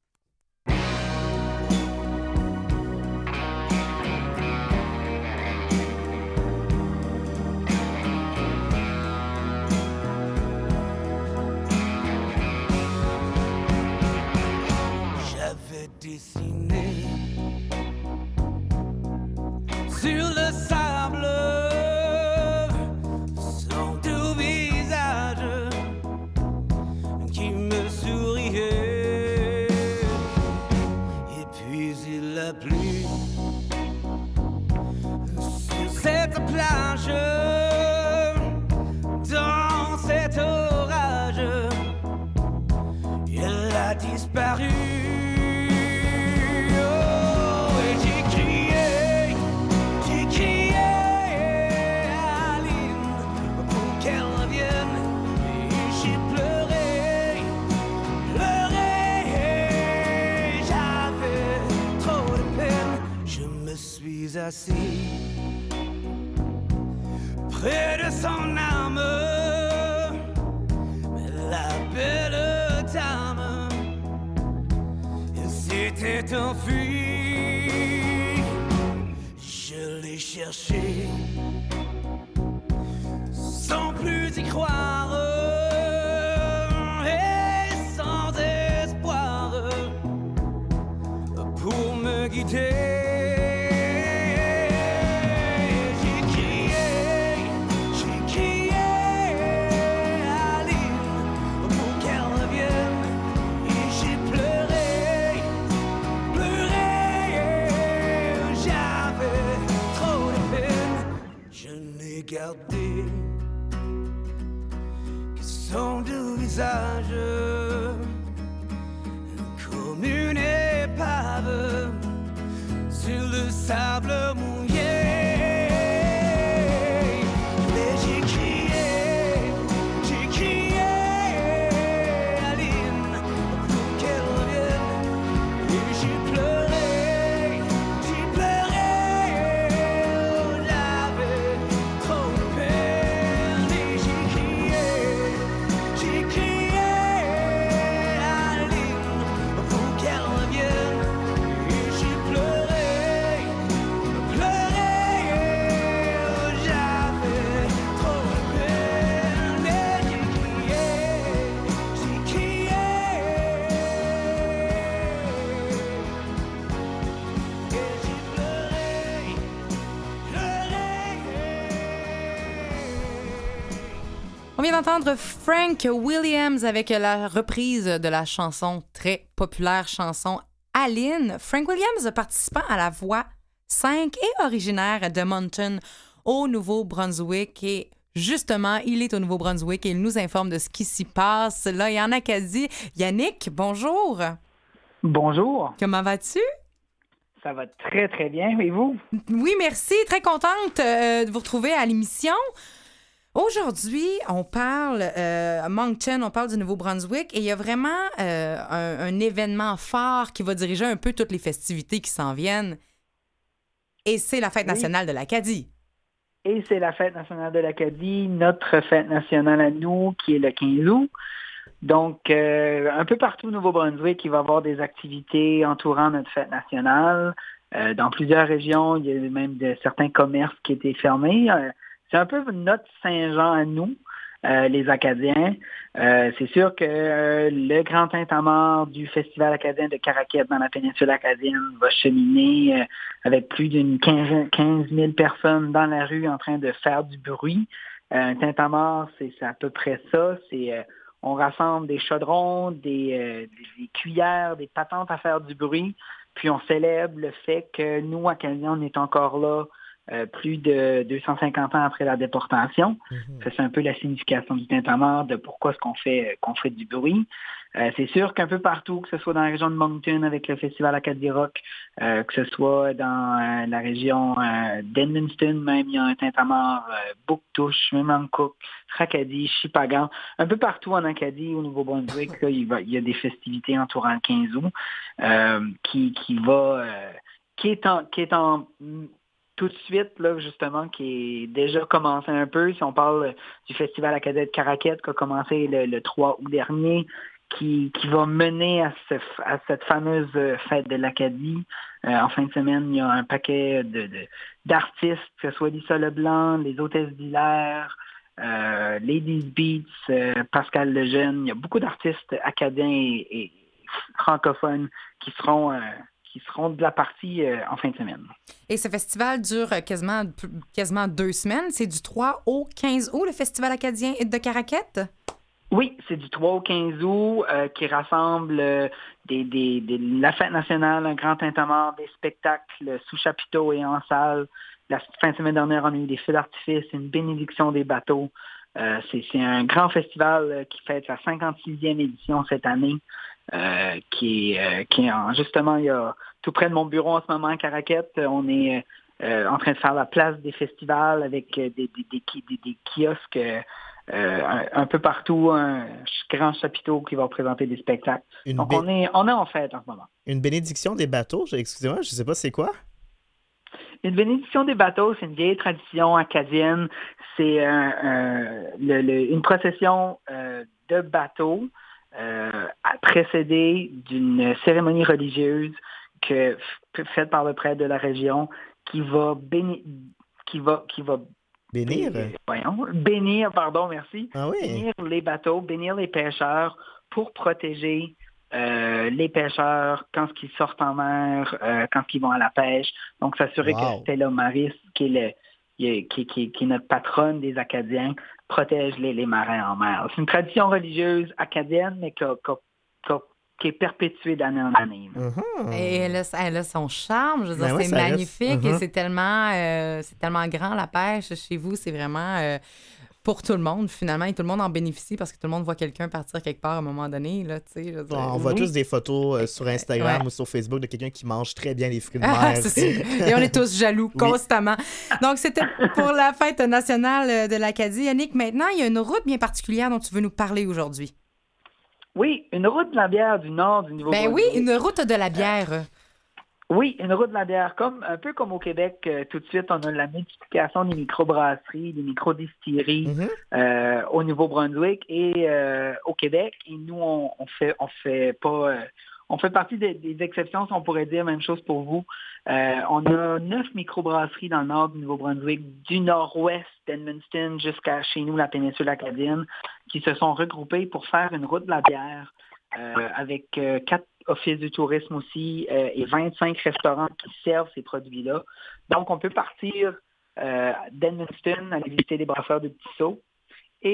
Dessiné sur le sable son doux visage qui me souriait, et puis il a plu sur cette plage, dans cet orage il a disparu. Assis près de son âme, mais la belle dame s'était enfuie. Je l'ai cherché sans plus y croire et sans espoir pour me guider. Regardez que son doux visage comme une épave vient d'entendre Frank Williams avec la reprise de la chanson, très populaire chanson Aline. Frank Williams, participant à la voix cinq et originaire de Moncton au Nouveau-Brunswick. Et justement, il est au Nouveau-Brunswick et il nous informe de ce qui s'y passe. Là, il y en a Acadie. Yannick, bonjour. Bonjour. Comment vas-tu? Ça va très, très bien. Et vous? Oui, merci. Très contente euh, de vous retrouver à l'émission. Aujourd'hui, on parle euh, à Moncton, on parle du Nouveau-Brunswick et il y a vraiment euh, un, un événement fort qui va diriger un peu toutes les festivités qui s'en viennent. Et c'est la Fête nationale oui. de l'Acadie. Et c'est la Fête nationale de l'Acadie, notre fête nationale à nous, qui est le quinze août. Donc, euh, un peu partout au Nouveau-Brunswick, il va y avoir des activités entourant notre fête nationale. Euh, dans plusieurs régions, il y a même de, certains commerces qui étaient fermés. Euh, c'est un peu notre Saint-Jean à nous, euh, les Acadiens. Euh, c'est sûr que euh, le grand tintamarre du Festival acadien de Caraquet dans la péninsule acadienne va cheminer euh, avec plus d'une quinze mille personnes dans la rue en train de faire du bruit. Euh, un tintamarre, c'est, c'est à peu près ça. C'est... Euh, On rassemble des chaudrons, des, euh, des cuillères, des patentes à faire du bruit, puis on célèbre le fait que nous, Acadiens, on est encore là euh, plus de deux cent cinquante ans après la déportation. Mm-hmm. Ça, c'est un peu la signification du tintamarre, de pourquoi est-ce qu'on fait, qu'on fait du bruit. Euh, c'est sûr qu'un peu partout, que ce soit dans la région de Moncton avec le Festival Acadie Rock, euh, que ce soit dans euh, la région euh, d'Edmundston, même il y a un tintamarre, euh, Bouctouche, même en Cook, Tracadie, Chipagan, un peu partout en Acadie, au Nouveau-Brunswick, là, il, va, il y a des festivités entourant le quinze août euh, qui, qui va, euh, qui est en, qui est en tout de suite, là, justement, qui est déjà commencé un peu. Si on parle du Festival Acadien de Caraquet qui a commencé le, le trois août dernier, Qui, qui va mener à, ce, à cette fameuse fête de l'Acadie. Euh, en fin de semaine, il y a un paquet de, de, d'artistes, que ce soit Lisa Leblanc, les Hôtesses d'Hilaire, euh, Ladies Beats, euh, Pascal Lejeune. Il y a beaucoup d'artistes acadiens et, et francophones qui seront, euh, qui seront de la partie euh, en fin de semaine. Et ce festival dure quasiment, quasiment deux semaines. C'est du trois au quinze août, le Festival acadien de Caraquet? Oui, c'est du trois au quinze août euh, qui rassemble euh, des, des, des, la fête nationale, un grand tintamarre, des spectacles sous chapiteau et en salle. La fin de semaine dernière, on a eu des feux d'artifice, une bénédiction des bateaux. Euh, c'est, c'est un grand festival euh, qui fête sa cinquante-sixième édition cette année, euh, qui est, euh, qui est en, justement, il y a tout près de mon bureau en ce moment à Caraquet. On est euh, en train de faire la place des festivals avec euh, des, des, des, des, des kiosques euh, Euh, un, un peu partout, un grand chapiteau qui va présenter des spectacles. Une Donc, bé... on, est, on est en fête en ce moment. Une bénédiction des bateaux, excusez-moi, je ne sais pas c'est quoi? Une bénédiction des bateaux, c'est une vieille tradition acadienne. C'est euh, euh, le, le, une procession euh, de bateaux euh, précédée d'une cérémonie religieuse que, faite par le prêtre de la région qui va bénir, qui va, qui va Bénir? Voyons, bénir, pardon, merci. Ah oui. Bénir les bateaux, bénir les pêcheurs pour protéger euh, les pêcheurs quand ils sortent en mer, euh, quand ils vont à la pêche. Donc, s'assurer wow. que Stella Maris, qui est, le, qui, qui, qui est notre patronne des Acadiens, protège les, les marins en mer. C'est une tradition religieuse acadienne, mais qui a, qui a, qui a qui est perpétuée d'année en année. Uh-huh. Et elle a, elle a son charme, je veux dire, ben c'est ouais, magnifique uh-huh. et c'est tellement, euh, c'est tellement grand la pêche chez vous, c'est vraiment euh, pour tout le monde finalement et tout le monde en bénéficie parce que tout le monde voit quelqu'un partir quelque part à un moment donné. Là, je veux dire, on voit oui. tous des photos euh, sur Instagram ouais. ou sur Facebook de quelqu'un qui mange très bien les fruits de mer. Ah, c'est, c'est... Et on est tous jaloux oui. constamment. Donc, c'était pour la fête nationale de l'Acadie. Yannick, maintenant, il y a une route bien particulière dont tu veux nous parler aujourd'hui. Oui, une route de la bière du nord du Nouveau-Brunswick. Ben oui, une route de la bière. Euh, oui, une route de la bière. Comme, un peu comme au Québec, euh, tout de suite, on a la multiplication des microbrasseries, des microdistilleries mm-hmm. euh, au Nouveau-Brunswick et euh, au Québec. Et nous, on, on fait on fait pas... Euh, on fait partie des, des exceptions, si on pourrait dire, même chose pour vous. Euh, on a neuf microbrasseries dans le nord du Nouveau-Brunswick, du nord-ouest d'Edmundston jusqu'à chez nous, la péninsule acadienne, qui se sont regroupées pour faire une route de la bière euh, avec euh, quatre offices du tourisme aussi euh, et vingt-cinq restaurants qui servent ces produits-là. Donc, on peut partir euh, d'Edmundston, aller visiter les brasseurs de Petits Sauts et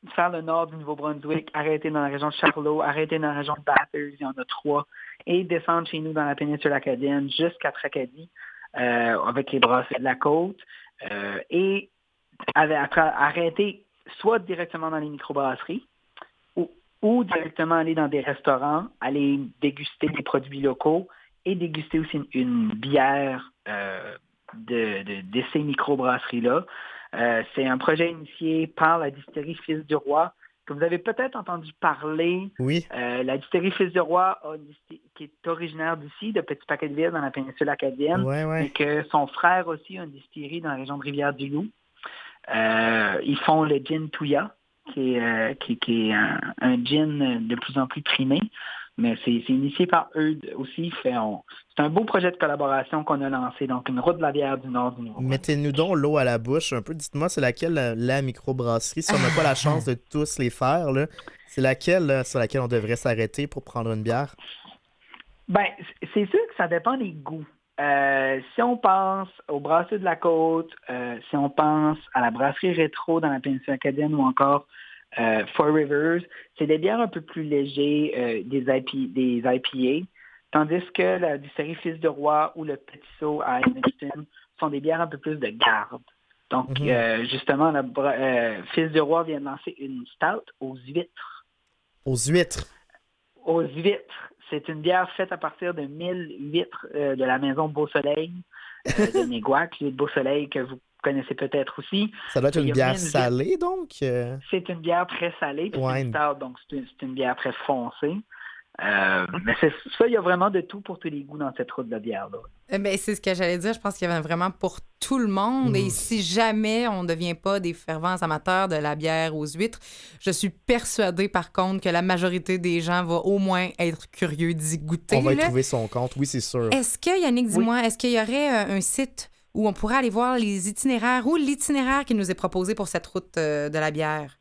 faire le nord du Nouveau-Brunswick, arrêter dans la région de Charlot, arrêter dans la région de Bathurst, il y en a trois, et descendre chez nous dans la péninsule acadienne jusqu'à Tracadie, euh, avec les brasseries de la côte, euh, et avec, après, arrêter soit directement dans les microbrasseries, ou, ou directement aller dans des restaurants, aller déguster des produits locaux, et déguster aussi une, une bière euh, de, de, de ces microbrasseries-là. Euh, c'est un projet initié par la distillerie Fils du Roi, que vous avez peut-être entendu parler. Oui. Euh, la distillerie Fils du Roi, a une disти- qui est originaire d'ici, de Petit-Paquetteville, dans la péninsule acadienne, Ouais, ouais. et que son frère aussi a une distillerie dans la région de Rivière-du-Loup. Euh, ils font le gin Touya, qui est, euh, qui, qui est un, un gin de plus en plus primé. Mais c'est, c'est initié par eux aussi. Fait, on, c'est un beau projet de collaboration qu'on a lancé. Donc, une route de la bière du Nord du Nouveau-Brunswick. Mettez-nous donc l'eau à la bouche un peu. Dites-moi, c'est laquelle la, la microbrasserie? Si on n'a pas la chance de tous les faire, là, c'est laquelle là, sur laquelle on devrait s'arrêter pour prendre une bière? Ben, c'est sûr que ça dépend des goûts. Euh, si on pense au Brasseux de la Côte, euh, si on pense à la brasserie Rétro dans la péninsule acadienne ou encore euh, Four Rivers, c'est des bières un peu plus légers, euh, des, I P, des I P A, tandis que la distillerie Fils de Roi ou le Petit Saut à Edmundston sont des bières un peu plus de garde. Donc, Mhm. euh, justement, la bra- euh, Fils de Roi vient de lancer une stout aux huîtres. Aux huîtres. Aux huîtres. C'est une bière faite à partir de mille huîtres euh, de la maison Beau Soleil euh, de Néguac, le Beau Soleil que vous connaissez peut-être aussi. Ça doit être Il y une a bière mille salée, donc? euh, C'est une bière très salée, puis Ouais. c'est une stout, donc c'est une, c'est une bière très foncée. Euh, mais c'est ça, il y a vraiment de tout pour tous les goûts dans cette route de bière-là. Eh ben, c'est ce que j'allais dire. Je pense qu'il y avait vraiment pour tout le monde. Mm. Et si jamais on ne devient pas des fervents amateurs de la bière aux huîtres, je suis persuadée, par contre, que la majorité des gens va au moins être curieux d'y goûter. On va y là. trouver son compte, oui, c'est sûr. Est-ce que, Yannick, dis-moi, est-ce qu'il y aurait euh, un site où on pourrait aller voir les itinéraires ou l'itinéraire qui nous est proposé pour cette route euh, de la bière?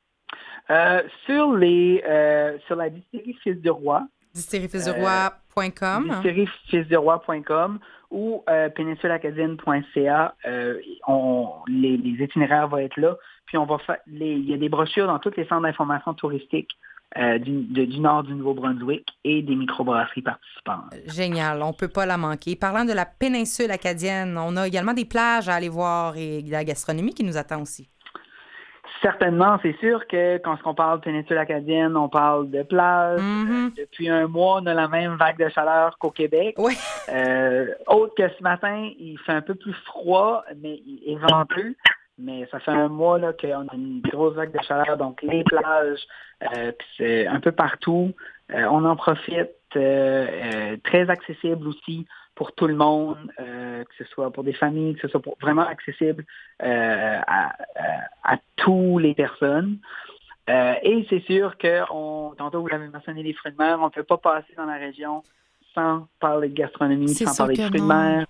Euh, sur les euh, sur la distillerie Fils du Roi, distillerie fils du roi point com. distillerie fils du roi point com ou euh, péninsule acadienne point c a, euh, on, les, les itinéraires vont être là. Puis on va faire les, il y a des brochures dans tous les centres d'information touristique euh, du, de- du nord du Nouveau-Brunswick et des microbrasseries participantes. Génial, on peut pas la manquer. Parlant de la péninsule acadienne, on a également des plages à aller voir et de la gastronomie qui nous attend aussi. Certainement, c'est sûr que quand on parle de péninsule acadienne, on parle de plage. Mhm. Depuis un mois, on a la même vague de chaleur qu'au Québec. Oui. Euh, autre que ce matin, il fait un peu plus froid, mais il est venteux. Mais ça fait un mois là, qu'on a une grosse vague de chaleur, donc les plages, euh, puis c'est un peu partout. Euh, on en profite, euh, euh, très accessible aussi pour tout le monde, euh, que ce soit pour des familles, que ce soit pour, vraiment accessible euh, à, à, à toutes les personnes. Euh, et c'est sûr que, on, tantôt vous l'avez mentionné, les fruits de mer, on ne peut pas passer dans la région sans parler de gastronomie, C'est sans sûr parler de que fruits non. de mer.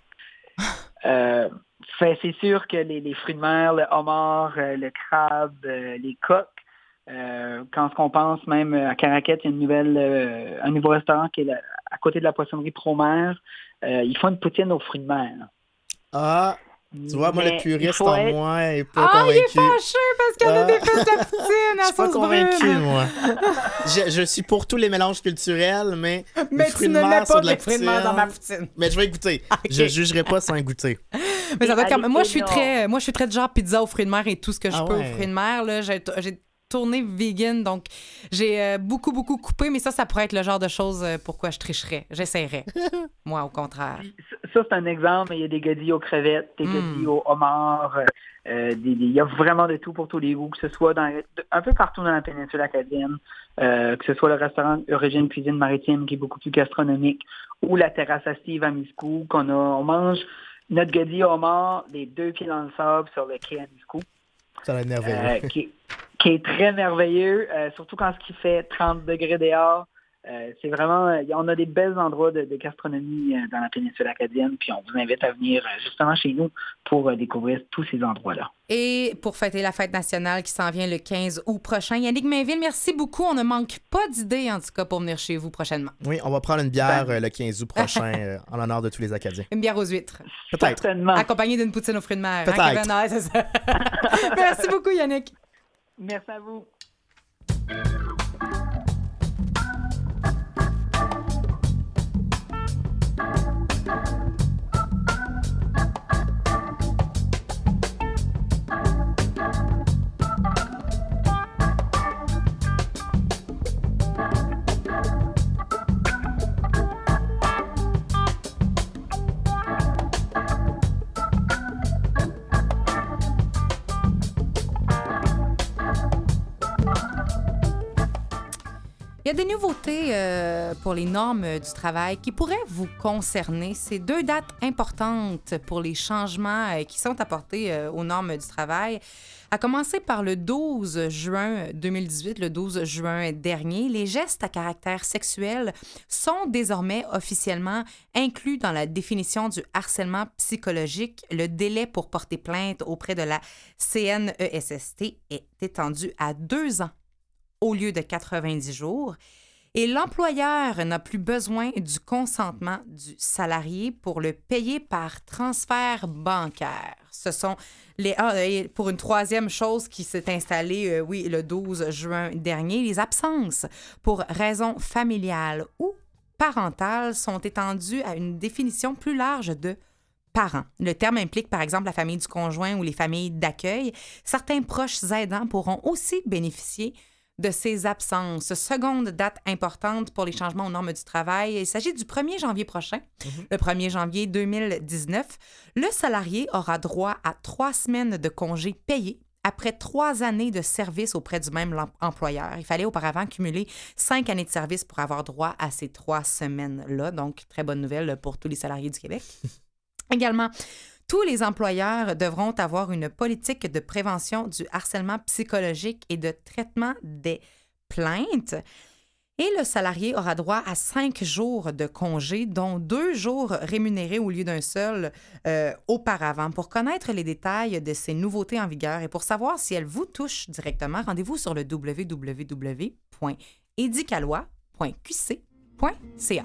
Euh, fait, c'est sûr que les, les fruits de mer, le homard, euh, le crabe, euh, les coques, euh, quand on pense même à Caraquette, il y a une nouvelle, euh, un nouveau restaurant qui est là, à côté de la poissonnerie Pro-Mer. Euh, ils font une poutine aux fruits de mer. Ah, tu vois, moi, Mais le il puriste faut en être- moi est pas Ah, il est convaincu. fâché parce qu'il y en a Ah. des frites de poutine Je à suis pas sauce convaincu, brune. moi. je, je suis pour tous les mélanges culturels, mais Mais les tu fruits de ne mer mets sur pas de la des fruits de mer dans ma poutine. poutine. Mais je vais goûter. Ok. Je jugerai pas sans goûter. Mais ça doit être Elle comme... est Moi, je suis énorme. très, moi, je suis très de genre pizza aux fruits de mer et tout ce que je Ah peux ouais. aux fruits de mer. Là, j'ai, j'ai tourné vegan, donc j'ai euh, beaucoup, beaucoup coupé. Mais ça, ça pourrait être le genre de choses euh, pourquoi je tricherais. J'essaierais. Moi, au contraire. Ça, c'est un exemple, mais il y a des godilles aux crevettes, des Mm. godilles aux homards, euh, des, des- il y a vraiment de tout pour tous les goûts, que ce soit dans, un peu partout dans la péninsule acadienne, euh, que ce soit le restaurant Origine Cuisine Maritime, qui est beaucoup plus gastronomique, ou la terrasse à Steve à Miscou, qu'on a, on mange notre godille au homard, les deux pieds dans le sable sur le quai à Miscou, Ça va être euh, merveilleux. qui, est- qui est très merveilleux, euh, surtout quand il fait trente degrés dehors. Euh, c'est vraiment, euh, on a des belles endroits de, de gastronomie euh, dans la péninsule acadienne, puis on vous invite à venir euh, justement chez nous pour euh, découvrir tous ces endroits-là. Et pour fêter la fête nationale qui s'en vient le quinze août prochain, Yannick Mainville, merci beaucoup. On ne manque pas d'idées, en tout cas, pour venir chez vous prochainement. Oui, on va prendre une bière Ben- euh, le quinze août prochain euh, en l'honneur de tous les Acadiens. Une bière aux huîtres, Peut-être. Certainement. accompagnée d'une poutine aux fruits de mer. Peut-être. Hein, Kevin? Ouais, c'est ça. Merci beaucoup, Yannick. Merci à vous. Il y a des nouveautés euh, pour les normes du travail qui pourraient vous concerner. C'est deux dates importantes pour les changements euh, qui sont apportés euh, aux normes du travail. À commencer par le douze juin deux mille dix-huit, le douze juin dernier, les gestes à caractère sexuel sont désormais officiellement inclus dans la définition du harcèlement psychologique. Le délai pour porter plainte auprès de la C N E S S T est étendu à deux ans au lieu de quatre-vingt-dix jours. Et l'employeur n'a plus besoin du consentement du salarié pour le payer par transfert bancaire. Ce sont les... Ah, et pour une troisième chose qui s'est installée, euh, oui, le douze juin dernier, les absences pour raisons familiales ou parentales sont étendues à une définition plus large de parents. Le terme implique, par exemple, la famille du conjoint ou les familles d'accueil. Certains proches aidants pourront aussi bénéficier de ces absences. Seconde date importante pour les changements aux normes du travail, il s'agit du premier janvier prochain. Mm-hmm. Le premier janvier deux mille dix-neuf, le salarié aura droit à trois semaines de congés payés après trois années de service auprès du même employeur. Il fallait auparavant cumuler cinq années de service pour avoir droit à ces trois semaines-là. Donc, très bonne nouvelle pour tous les salariés du Québec. Également, tous les employeurs devront avoir une politique de prévention du harcèlement psychologique et de traitement des plaintes. Et le salarié aura droit à cinq jours de congé, dont deux jours rémunérés au lieu d'un seul euh, auparavant. Pour connaître les détails de ces nouveautés en vigueur et pour savoir si elles vous touchent directement, rendez-vous sur le w w w point édicalois point q c point c a.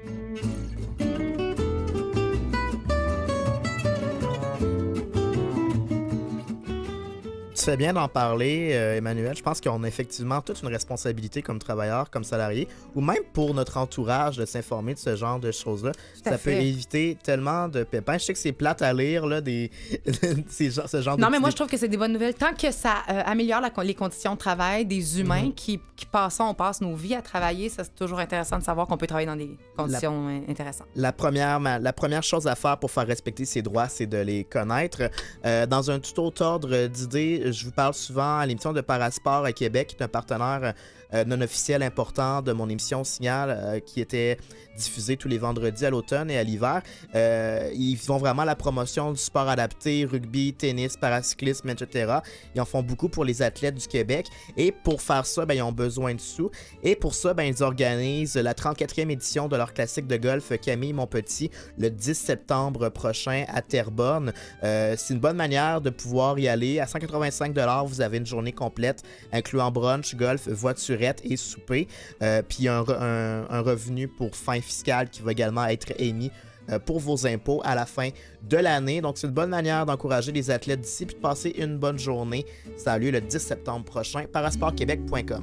Tu fais bien d'en parler, euh, Emmanuel. Je pense qu'on a effectivement toute une responsabilité comme travailleur, comme salarié, ou même pour notre entourage de s'informer de ce genre de choses-là. Ça peut éviter tellement de pépins. Je sais que c'est plate à lire, là, des... ces, ce genre de... Non, mais moi, je trouve que c'est des bonnes nouvelles. Tant que ça euh, améliore la, les conditions de travail des humains mm-hmm. qui, qui passons, on passe nos vies à travailler, ça, c'est toujours intéressant de savoir qu'on peut travailler dans des conditions la... intéressantes. La première, la première chose à faire pour faire respecter ses droits, c'est de les connaître. Euh, dans un tout autre ordre d'idées, je vous parle souvent à l'émission de Parasport à Québec, qui est un partenaire euh, non officiel important de mon émission Signal, euh, qui était diffusée tous les vendredis à l'automne et à l'hiver. Euh, ils font vraiment la promotion du sport adapté, rugby, tennis, paracyclisme, et cetera. Ils en font beaucoup pour les athlètes du Québec. Et pour faire ça, ben, ils ont besoin de sous. Et pour ça, ben, ils organisent la trente-quatrième édition de leur classique de golf Camille Montpetit le dix septembre prochain à Terrebonne. Euh, c'est une bonne manière de pouvoir y aller. À cent quatre-vingt-cinq dollars, vous avez une journée complète, incluant brunch, golf, voiturette et souper. Euh, puis un, un, un revenu pour fin fiscale qui va également être émis euh, pour vos impôts à la fin de l'année. Donc, c'est une bonne manière d'encourager les athlètes d'ici puis de passer une bonne journée. Ça a lieu le dix septembre prochain. parasport québec point com.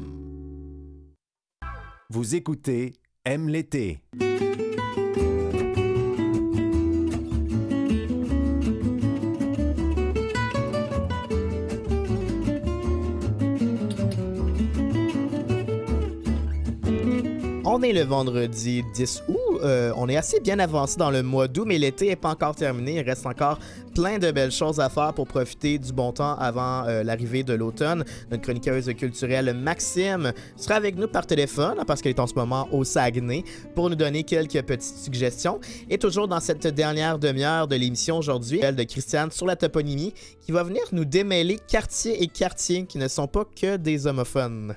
Vous écoutez Aime l'été. On est le vendredi dix août. Euh, on est assez bien avancé dans le mois d'août, mais l'été n'est pas encore terminé. Il reste encore plein de belles choses à faire pour profiter du bon temps avant euh, l'arrivée de l'automne. Notre chroniqueuse culturelle Maxime sera avec nous par téléphone, parce qu'elle est en ce moment au Saguenay, pour nous donner quelques petites suggestions. Et toujours dans cette dernière demi-heure de l'émission aujourd'hui, elle de Christiane sur la toponymie, qui va venir nous démêler quartier et quartier qui ne sont pas que des homophones.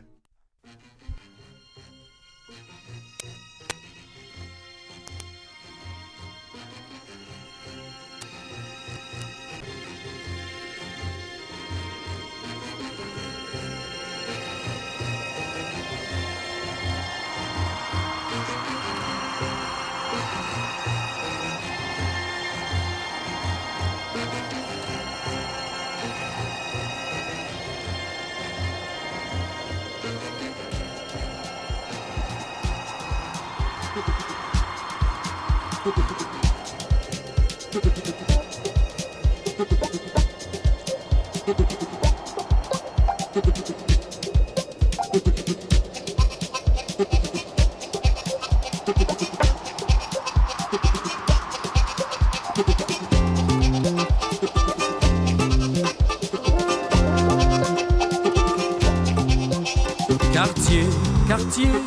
Quartier, quartier,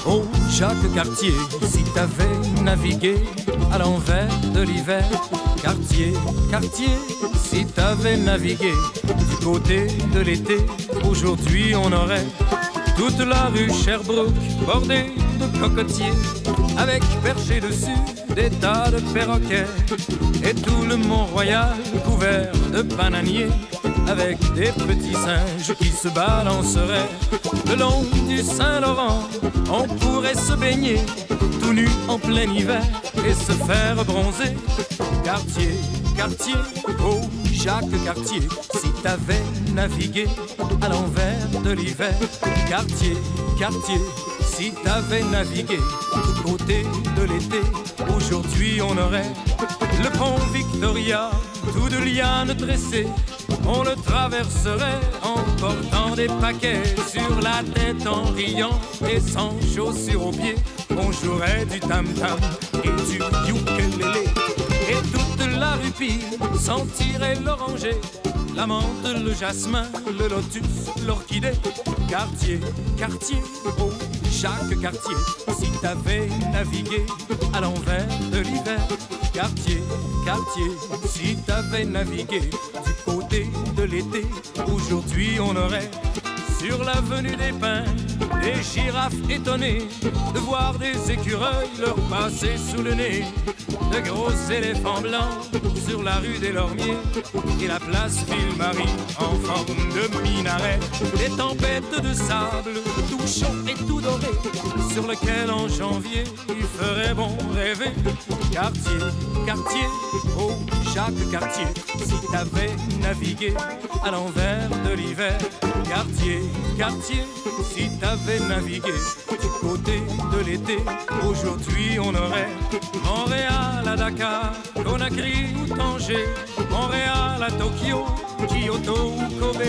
Oh, Jacques Cartier, si t'avais navigué à l'envers de l'hiver. Cartier, Cartier, si t'avais navigué du côté de l'été. Aujourd'hui, on aurait toute la rue Sherbrooke bordée de cocotiers, avec perchés dessus des tas de perroquets, et tout le Mont-Royal couvert de bananiers, avec des petits singes qui se balanceraient le long du Saint-Laurent. On pourrait se baigner tout nu en plein hiver et se faire bronzer. Cartier, Cartier, oh Jacques Cartier, si t'avais navigué à l'envers de l'hiver. Cartier, Cartier, si t'avais navigué du côté de l'été. Aujourd'hui on aurait le pont Victoria, tout de lianes tressées. On le traverserait en portant des paquets sur la tête, en riant et sans chaussures aux pieds. On jouerait du tam-tam et du ukulélé, et toute la rue Pile sentirait l'oranger, la menthe, le jasmin, le lotus, l'orchidée. Cartier, Cartier, oh Jacques Cartier, si t'avais navigué à l'envers de l'hiver. Cartier, Cartier, si t'avais navigué du côté de l'été. Aujourd'hui on aurait sur l'avenue des Pins des girafes étonnées de voir des écureuils leur passer sous le nez, de gros éléphants blancs sur la rue des Lormiers et la place Ville-Marie en forme de minaret. Des tempêtes de sable tout chaud et tout doré sur lequel en janvier il ferait bon rêver. Cartier, Cartier, oh Jacques Cartier, si t'avais navigué à l'envers de l'hiver. Cartier, Cartier, si t'avais navigué du côté de l'été. Aujourd'hui on aurait Montréal à Dakar, Conakry ou Tanger, Montréal à Tokyo, Kyoto ou Kobe,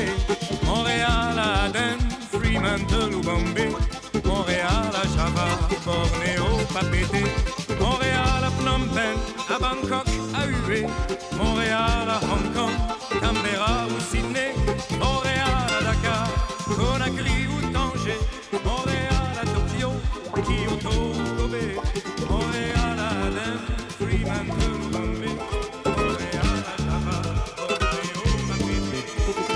Montréal à Aden, Fremantle ou Bombay, Montréal à Java, Bornéo, Papeete, Montréal à Phnom Penh, à Bangkok, à Hue, Montréal à Hong Kong, Canberra ou Sydney, Montréal à Dakar, Conakry ou Tanger, Montréal à Tokyo, Kyoto ou Kobe, Montréal à Aden, Fremantle ou Bombay, Montréal à Java, Bornéo, Papeete.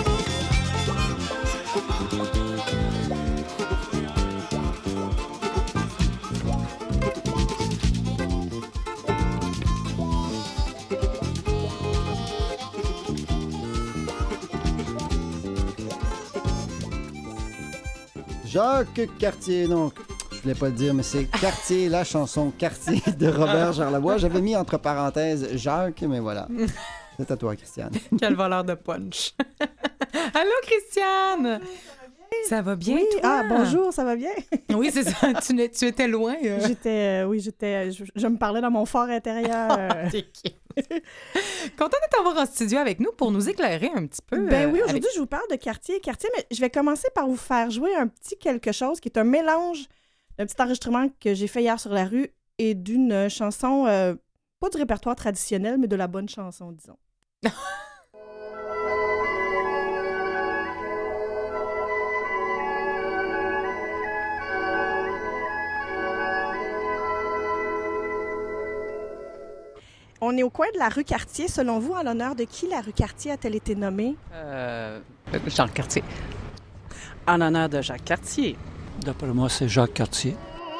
Jacques Cartier, donc, je voulais pas le dire, mais c'est Cartier, la chanson Cartier de Robert Charlebois. J'avais mis entre parenthèses Jacques, mais voilà. C'est à toi, Christiane. Quel voleur de punch. Allô, Christiane! Ça va bien, Oui, toi? ah, bonjour, ça va bien? Oui, c'est ça. Tu, n'es- tu étais loin. euh. J'étais, euh, oui, j'étais, je, je me parlais dans mon fort intérieur. euh. T'es cute. Content de t'avoir en studio avec nous pour nous éclairer un petit peu. Ben oui, euh, aujourd'hui, je vous parle de Cartier. Cartier, mais je vais commencer par vous faire jouer un petit quelque chose qui est un mélange d'un petit enregistrement que j'ai fait hier sur la rue et d'une chanson, euh, pas du répertoire traditionnel, mais de la bonne chanson, disons. On est au coin de la rue Cartier. Selon vous, en l'honneur de qui la rue Cartier a-t-elle été nommée? Euh, Jacques Cartier. En honneur de Jacques Cartier. D'après moi, c'est Jacques Cartier.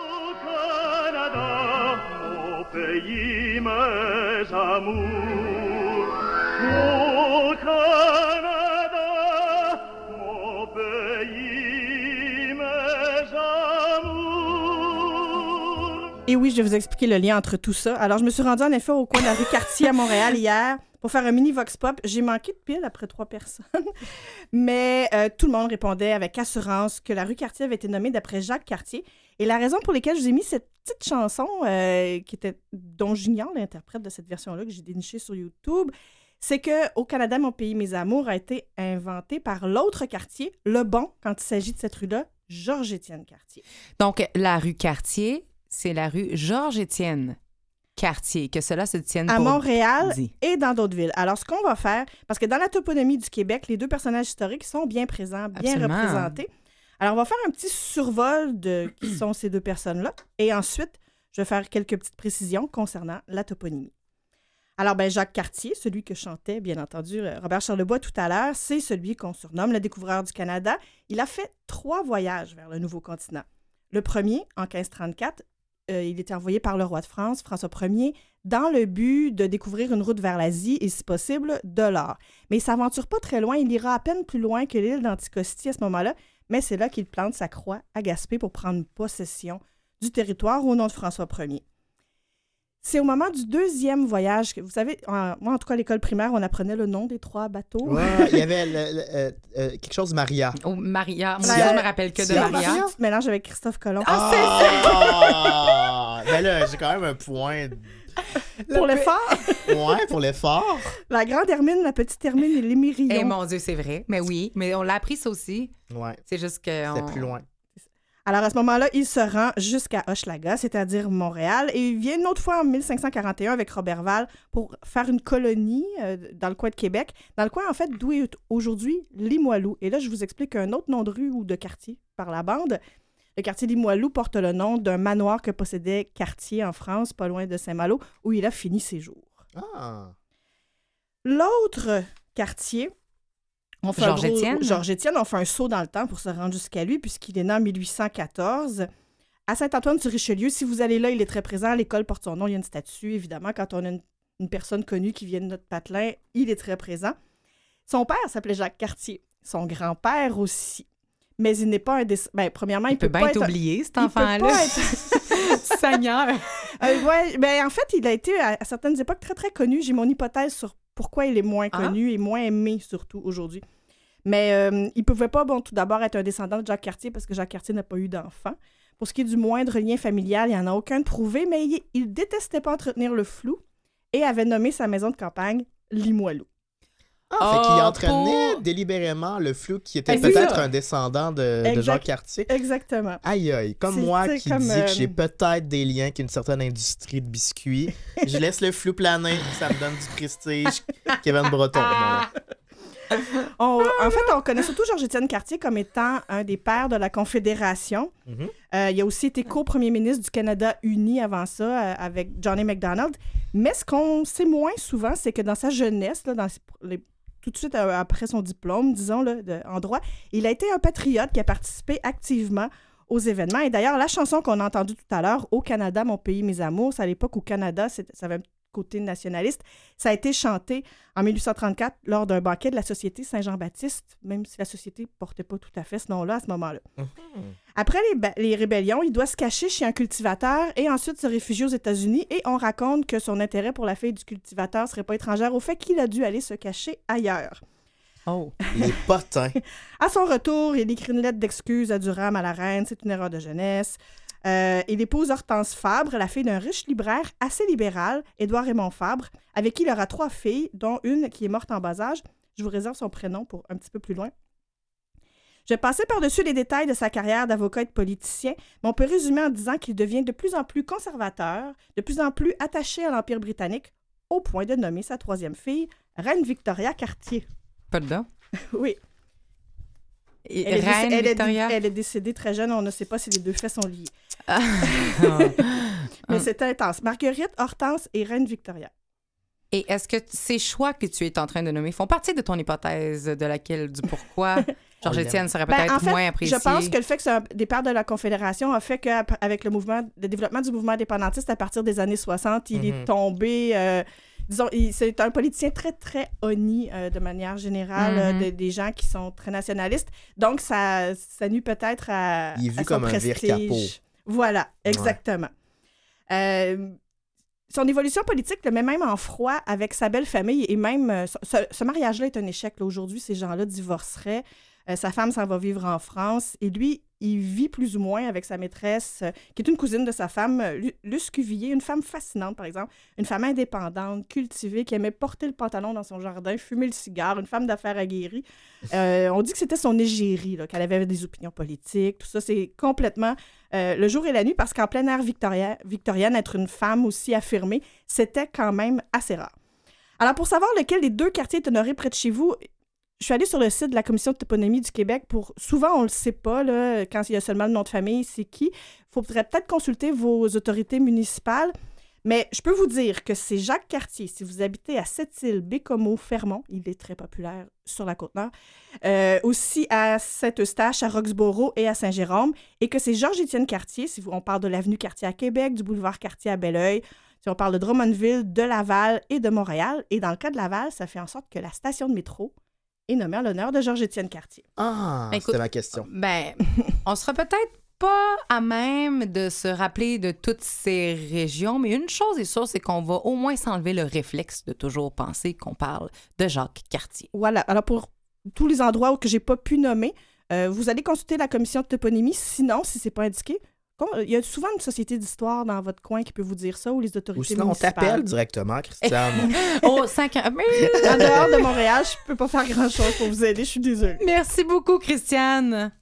Canada, mon pays, mes amours. Au Canada, mon pays, mes amours. Et oui, je vais vous expliquer le lien entre tout ça. Alors, je me suis rendue en effet au coin de la rue Cartier à Montréal hier pour faire un mini vox pop. J'ai manqué de pile après trois personnes, mais euh, tout le monde répondait avec assurance que la rue Cartier avait été nommée d'après Jacques Cartier. Et la raison pour laquelle je vous ai mis cette petite chanson, euh, qui était, dont j'ignore l'interprète de cette version-là, que j'ai dénichée sur YouTube, c'est qu'au Canada, mon pays, mes amours, a été inventé par l'autre Cartier, le bon, quand il s'agit de cette rue-là, Georges-Étienne Cartier. Donc, la rue Cartier, c'est la rue Georges-Étienne Cartier, que cela se tienne À pour Montréal dit. et dans d'autres villes. Alors, ce qu'on va faire, parce que dans la toponymie du Québec, les deux personnages historiques sont bien présents, bien Absolument. représentés. Alors, on va faire un petit survol de qui sont ces deux personnes-là. Et ensuite, je vais faire quelques petites précisions concernant la toponymie. Alors, ben, Jacques Cartier, celui que chantait, bien entendu, Robert Charlebois tout à l'heure, c'est celui qu'on surnomme le découvreur du Canada. Il a fait trois voyages vers le nouveau continent. Le premier, en quinze trente-quatre, euh, il était envoyé par le roi de France, François Ier, dans le but de découvrir une route vers l'Asie et, si possible, de l'or. Mais il ne s'aventure pas très loin. Il ira à peine plus loin que l'île d'Anticosti à ce moment-là, mais c'est là qu'il plante sa croix à Gaspé pour prendre possession du territoire au nom de François Ier. C'est au moment du deuxième voyage que, vous savez, en, moi, en tout cas, à l'école primaire, on apprenait le nom des trois bateaux. Ouais, il y avait le, le, euh, euh, quelque chose Maria. Oh, Maria. Moi, La- je me rappelle que de Maria. Maria. Tu te mélanges avec Christophe Colomb. Ah! Ben là, j'ai quand même un point. Pour l'effort. Ouais, pour l'effort. La grande Hermine, la petite Hermine et l'Émérillon. Eh mon Dieu, c'est vrai. Mais oui, mais on l'a appris ça aussi. Ouais. C'est juste que. C'était on- plus loin. Alors, à ce moment-là, il se rend jusqu'à Hochelaga, c'est-à-dire Montréal, et il vient une autre fois en mille cinq cent quarante et un avec Roberval pour faire une colonie euh, dans le coin de Québec, dans le coin, en fait, d'où est aujourd'hui Limoilou. Et là, je vous explique un autre nom de rue ou de quartier par la bande. Le quartier Limoilou porte le nom d'un manoir que possédait Cartier en France, pas loin de Saint-Malo, où il a fini ses jours. Ah! L'autre quartier... On fait un Georges gros- Étienne. Georges Étienne, on fait un saut dans le temps pour se rendre jusqu'à lui, puisqu'il est né en mille huit cent quatorze. À Saint-Antoine-du-Richelieu, si vous allez là, il est très présent. L'école porte son nom, il y a une statue, évidemment. Quand on a une, une personne connue qui vient de notre patelin, il est très présent. Son père s'appelait Jacques Cartier. Son grand-père aussi. Mais il n'est pas un... Des... Ben, premièrement, il, Il peut peut bien pas être être... oublié, cet il peut enfant-là. pas être- Seigneur. Euh, ouais, ben, en fait, il a été, à, à certaines époques, très, très connu. J'ai mon hypothèse sur pourquoi il est moins Ah. connu et moins aimé, surtout aujourd'hui. Mais euh, il ne pouvait pas, bon, tout d'abord, être un descendant de Jacques Cartier parce que Jacques Cartier n'a pas eu d'enfant. Pour ce qui est du moindre lien familial, il n'y en a aucun de prouvé, mais il, il détestait pas entretenir le flou et avait nommé sa maison de campagne Limoilou. Ah, fait qu'il Oh, entraînait pour- délibérément le flou qui était Eh, c'est peut-être ça. un descendant de, de Exact. Jacques Cartier. Exactement. Aïe aïe, comme C'est- moi c'est qui comme, dit euh, que j'ai peut-être des liens avec une certaine industrie de biscuits. Je laisse le flou planer, ça me donne du prestige. Kevin Breton, moi. On- en fait, on connaît surtout Georges-Étienne Cartier comme étant un des pères de la Confédération. Mhm. Euh, il a aussi été co-premier ministre du Canada uni avant ça, euh, avec Johnny MacDonald. Mais ce qu'on sait moins souvent, c'est que dans sa jeunesse, là, dans les- tout de suite euh, après son diplôme, disons, là, de- en droit, il a été un patriote qui a participé activement aux événements. Et d'ailleurs, la chanson qu'on a entendue tout à l'heure, « Au Canada, mon pays, mes amours », c'est à l'époque où Canada, c'est- ça avait un côté nationaliste. Ça a été chanté en mille huit cent trente-quatre lors d'un banquet de la Société Saint-Jean-Baptiste, même si la société ne portait pas tout à fait ce nom-là à ce moment-là. Après les, ba- les rébellions, il doit se cacher chez un cultivateur et ensuite se réfugier aux États-Unis. Et on raconte que son intérêt pour la fille du cultivateur ne serait pas étrangère au fait qu'il a dû aller se cacher ailleurs. Oh. Les potins. À son retour, il écrit une lettre d'excuse à Durham, à la reine. C'est une erreur de jeunesse. Euh, il épouse Hortense Fabre, la fille d'un riche libraire assez libéral, Édouard Raymond Fabre, avec qui il aura trois filles, dont une qui est morte en bas âge. Je vous réserve son prénom pour un petit peu plus loin. Je vais passer par-dessus les détails de sa carrière d'avocat et de politicien, mais on peut résumer en disant qu'il devient de plus en plus conservateur, de plus en plus attaché à l'Empire britannique, au point de nommer sa troisième fille, Reine Victoria Cartier. Pardon? Oui. Et Elle est, Reine déc- elle est- Victoria? elle est décédée très jeune, on ne sait pas si les deux faits sont liés. Ah. Mais c'était intense. Marguerite, Hortense et Reine Victoria. Et est-ce que ces choix que tu es en train de nommer font partie de ton hypothèse de laquelle, du pourquoi Georges-Étienne serait Ben, peut-être en fait, moins apprécié? Je pense que le fait que c'est un des pères de la Confédération a fait qu'avec le mouvement, le développement du mouvement indépendantiste à partir des années soixante, il Mhm. est tombé. Euh, disons, il- c'est un politicien très, très honni euh, de manière générale, euh, Mhm. de- des gens qui sont très nationalistes. Donc, ça, ça nuit peut-être à. Il est vu à son comme un prestige. vire-capot. Voilà, exactement. Euh, son évolution politique le met même en froid avec sa belle famille et même euh, ce, ce mariage-là est un échec. Là. Aujourd'hui, ces gens-là divorceraient. Euh, sa femme s'en va vivre en France et lui, il vit plus ou moins avec sa maîtresse, euh, qui est une cousine de sa femme, euh, Lu- Luce Cuvillier, une femme fascinante, par exemple, une femme indépendante, cultivée, qui aimait porter le pantalon dans son jardin, fumer le cigare, une femme d'affaires aguerrie. Euh, on dit que c'était son égérie, là, qu'elle avait des opinions politiques, tout ça. C'est complètement euh, le jour et la nuit, parce qu'en pleine ère victoria- victorienne, être une femme aussi affirmée, c'était quand même assez rare. Alors, pour savoir lequel des deux quartiers est honoré près de chez vous, je suis allée sur le site de la Commission de toponymie du Québec pour... Souvent, on ne le sait pas, là, quand il y a seulement le nom de famille, c'est qui. Il faudrait peut-être consulter vos autorités municipales. Mais je peux vous dire que c'est Jacques Cartier. Si vous habitez à Sept-Îles, Bécomo, Fermont, il est très populaire sur la Côte-Nord, euh, aussi à Saint-Eustache, à Roxborough et à Saint-Jérôme, et que c'est Georges-Étienne Cartier, si on parle de l'avenue Cartier à Québec, du boulevard Cartier à Belleuil, si on parle de Drummondville, de Laval et de Montréal. Et dans le cas de Laval, ça fait en sorte que la station de métro est nommée en l'honneur de Georges-Étienne Cartier. Ah, Écoute, c'était ma question. Ben, on sera peut-être pas à même de se rappeler de toutes ces régions, mais une chose est sûre, c'est qu'on va au moins s'enlever le réflexe de toujours penser qu'on parle de Jacques Cartier. Voilà. Alors, pour tous les endroits que j'ai pas pu nommer, euh, vous allez consulter la commission de toponymie. Sinon, si c'est pas indiqué, il y a souvent une société d'histoire dans votre coin qui peut vous dire ça, ou les autorités Ou sinon, on municipales. t'appelle directement, Christiane. Oh, cinq ans. En dehors de Montréal, je peux pas faire grand-chose pour vous aider. Je suis désolée. Merci beaucoup, Christiane.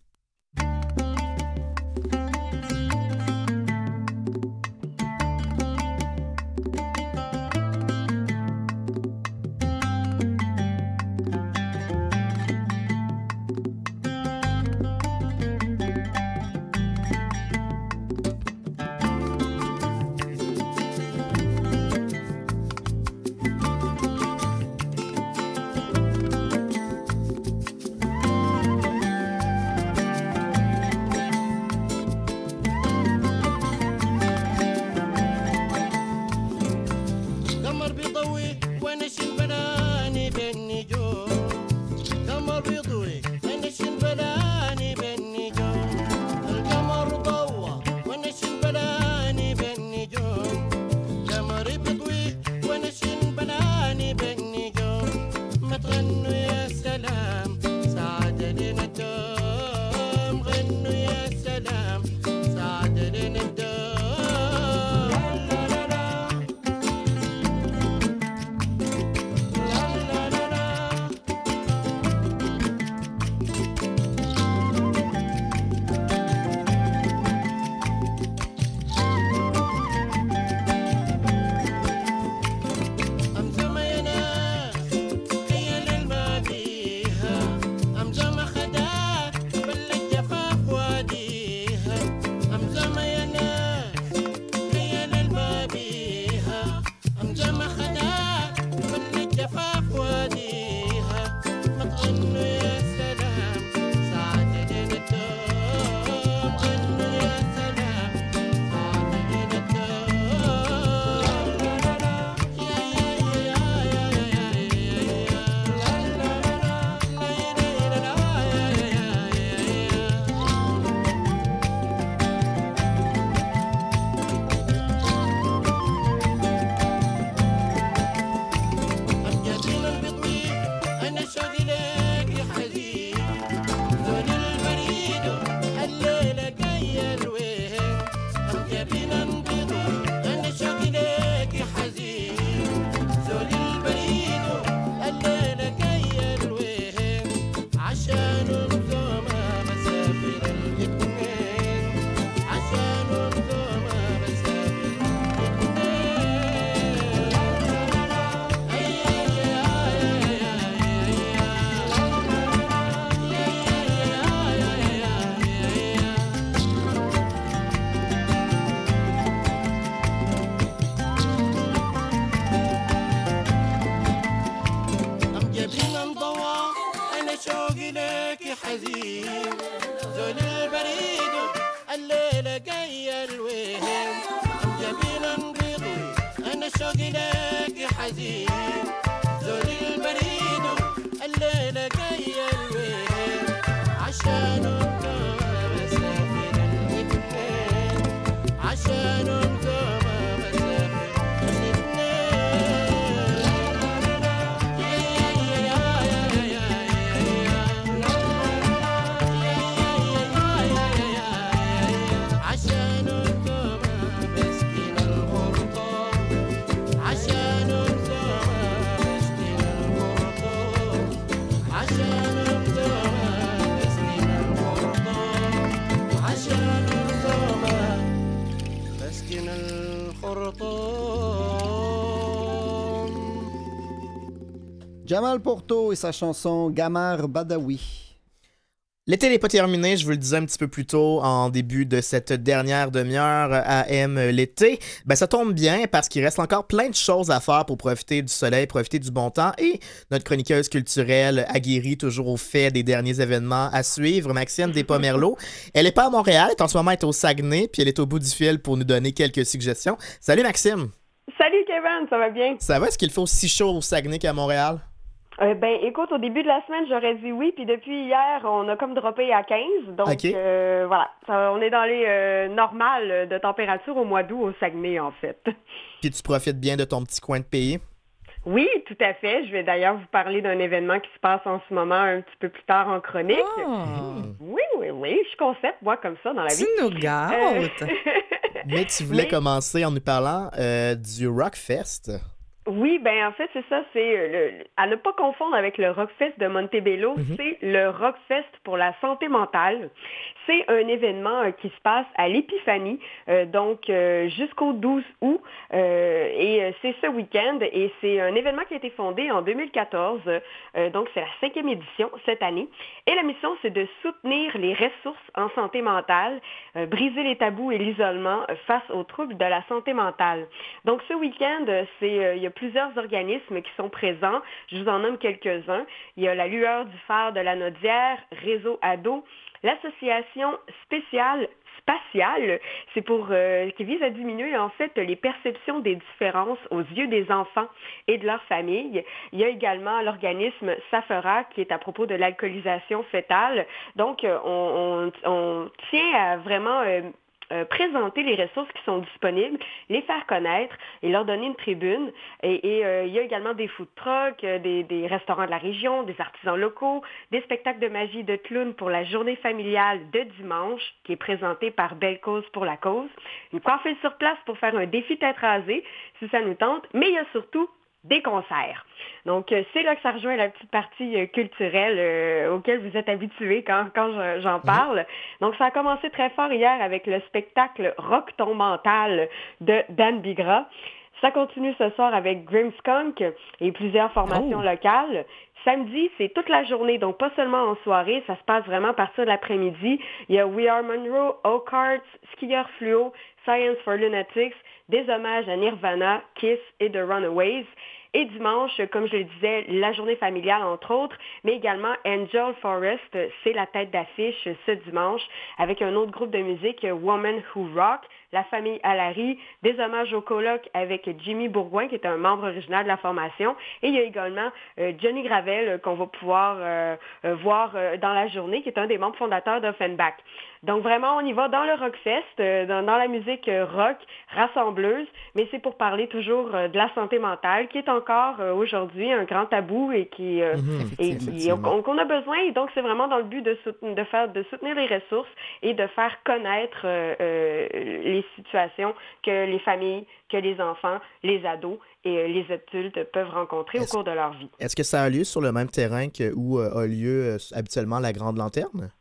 Jamal Porto et sa chanson Gamar Badawi. L'été n'est pas terminé, je vous le disais un petit peu plus tôt en début de cette dernière demi-heure à M l'été. Ben ça tombe bien parce qu'il reste encore plein de choses à faire pour profiter du soleil, profiter du bon temps et notre chroniqueuse culturelle aguerrie toujours au fait des derniers événements à suivre, Maxime Despomerleau. Elle n'est pas à Montréal, elle est en ce moment elle est au Saguenay puis elle est au bout du fil pour nous donner quelques suggestions. Salut Maxime! Salut Kevin, ça va bien? Ça va? Est-ce qu'il fait aussi chaud au Saguenay qu'à Montréal? Euh, ben, écoute, au début de la semaine, j'aurais dit oui, puis depuis hier, on a comme droppé à quinze. Donc, okay. euh, voilà, ça, on est dans les euh, normales de température au mois d'août au Saguenay, en fait. Puis tu profites bien de ton petit coin de pays? Oui, tout à fait. Je vais d'ailleurs vous parler d'un événement qui se passe en ce moment un petit peu plus tard en chronique. Oh. Oui, oui, oui. Je concept, moi, comme ça dans la vie. Tu nous gâtes! Euh... Mais tu voulais Mais... commencer en nous parlant euh, du Rockfest. Oui, ben en fait, c'est ça, c'est le, à ne pas confondre avec le Rockfest de Montebello, mm-hmm. c'est le Rockfest pour la santé mentale. C'est un événement euh, qui se passe à l'Épiphanie, euh, donc euh, jusqu'au douze août, euh, et euh, c'est ce week-end, et c'est un événement qui a été fondé en deux mille quatorze, euh, donc c'est la cinquième édition cette année, et la mission, c'est de soutenir les ressources en santé mentale, euh, briser les tabous et l'isolement face aux troubles de la santé mentale. Donc ce week-end, c'est euh, il y a plusieurs organismes qui sont présents. Je vous en nomme quelques-uns. Il y a la Lueur du Phare de la Naudière, Réseau Ado, l'Association spéciale spatiale, c'est pour euh, qui vise à diminuer en fait les perceptions des différences aux yeux des enfants et de leurs familles. Il y a également l'organisme SAFERA qui est à propos de l'alcoolisation fœtale. Donc, euh, on, on, on tient à vraiment euh, Euh, présenter les ressources qui sont disponibles, les faire connaître et leur donner une tribune. Et, et euh, il y a également des food trucks, euh, des, des restaurants de la région, des artisans locaux, des spectacles de magie de clown pour la journée familiale de dimanche, qui est présentée par Belle Cause pour la cause. Une coiffure sur place pour faire un défi tête rasée, si ça nous tente. Mais il y a surtout des concerts. Donc, euh, c'est là que ça rejoint la petite partie euh, culturelle euh, auquel vous êtes habitués quand, quand je, j'en parle. Mmh. Donc, ça a commencé très fort hier avec le spectacle Rock ton mental de Dan Bigra. Ça continue ce soir avec Grimmskunk et plusieurs formations oh. locales. Samedi, c'est toute la journée, donc pas seulement en soirée, ça se passe vraiment à partir de l'après-midi. Il y a We Are Monroe, Oak Hearts, Skieur Fluo, Science for Lunatics, des hommages à Nirvana, Kiss et The Runaways. Et dimanche, comme je le disais, la journée familiale, entre autres, mais également Angel Forest, c'est la tête d'affiche ce dimanche, avec un autre groupe de musique, Woman Who Rock, la famille Allary, des hommages au coloc avec Jimmy Bourgoin, qui est un membre original de la formation, et il y a également euh, Johnny Gravel, euh, qu'on va pouvoir euh, euh, voir euh, dans la journée, qui est un des membres fondateurs d'Offenbach. Donc vraiment, on y va dans le Rockfest, euh, dans, dans la musique euh, rock, rassembleuse, mais c'est pour parler toujours euh, de la santé mentale, qui est encore euh, aujourd'hui un grand tabou et qui euh, mmh, et, et, on, qu'on a besoin. Et donc, c'est vraiment dans le but de, soutenir, de, faire, de soutenir les ressources et de faire connaître euh, euh, les situations que les familles, que les enfants, les ados et euh, les adultes peuvent rencontrer est-ce, au cours de leur vie. Est-ce que ça a lieu sur le même terrain que où euh, a lieu euh, habituellement la Grande Lanterne?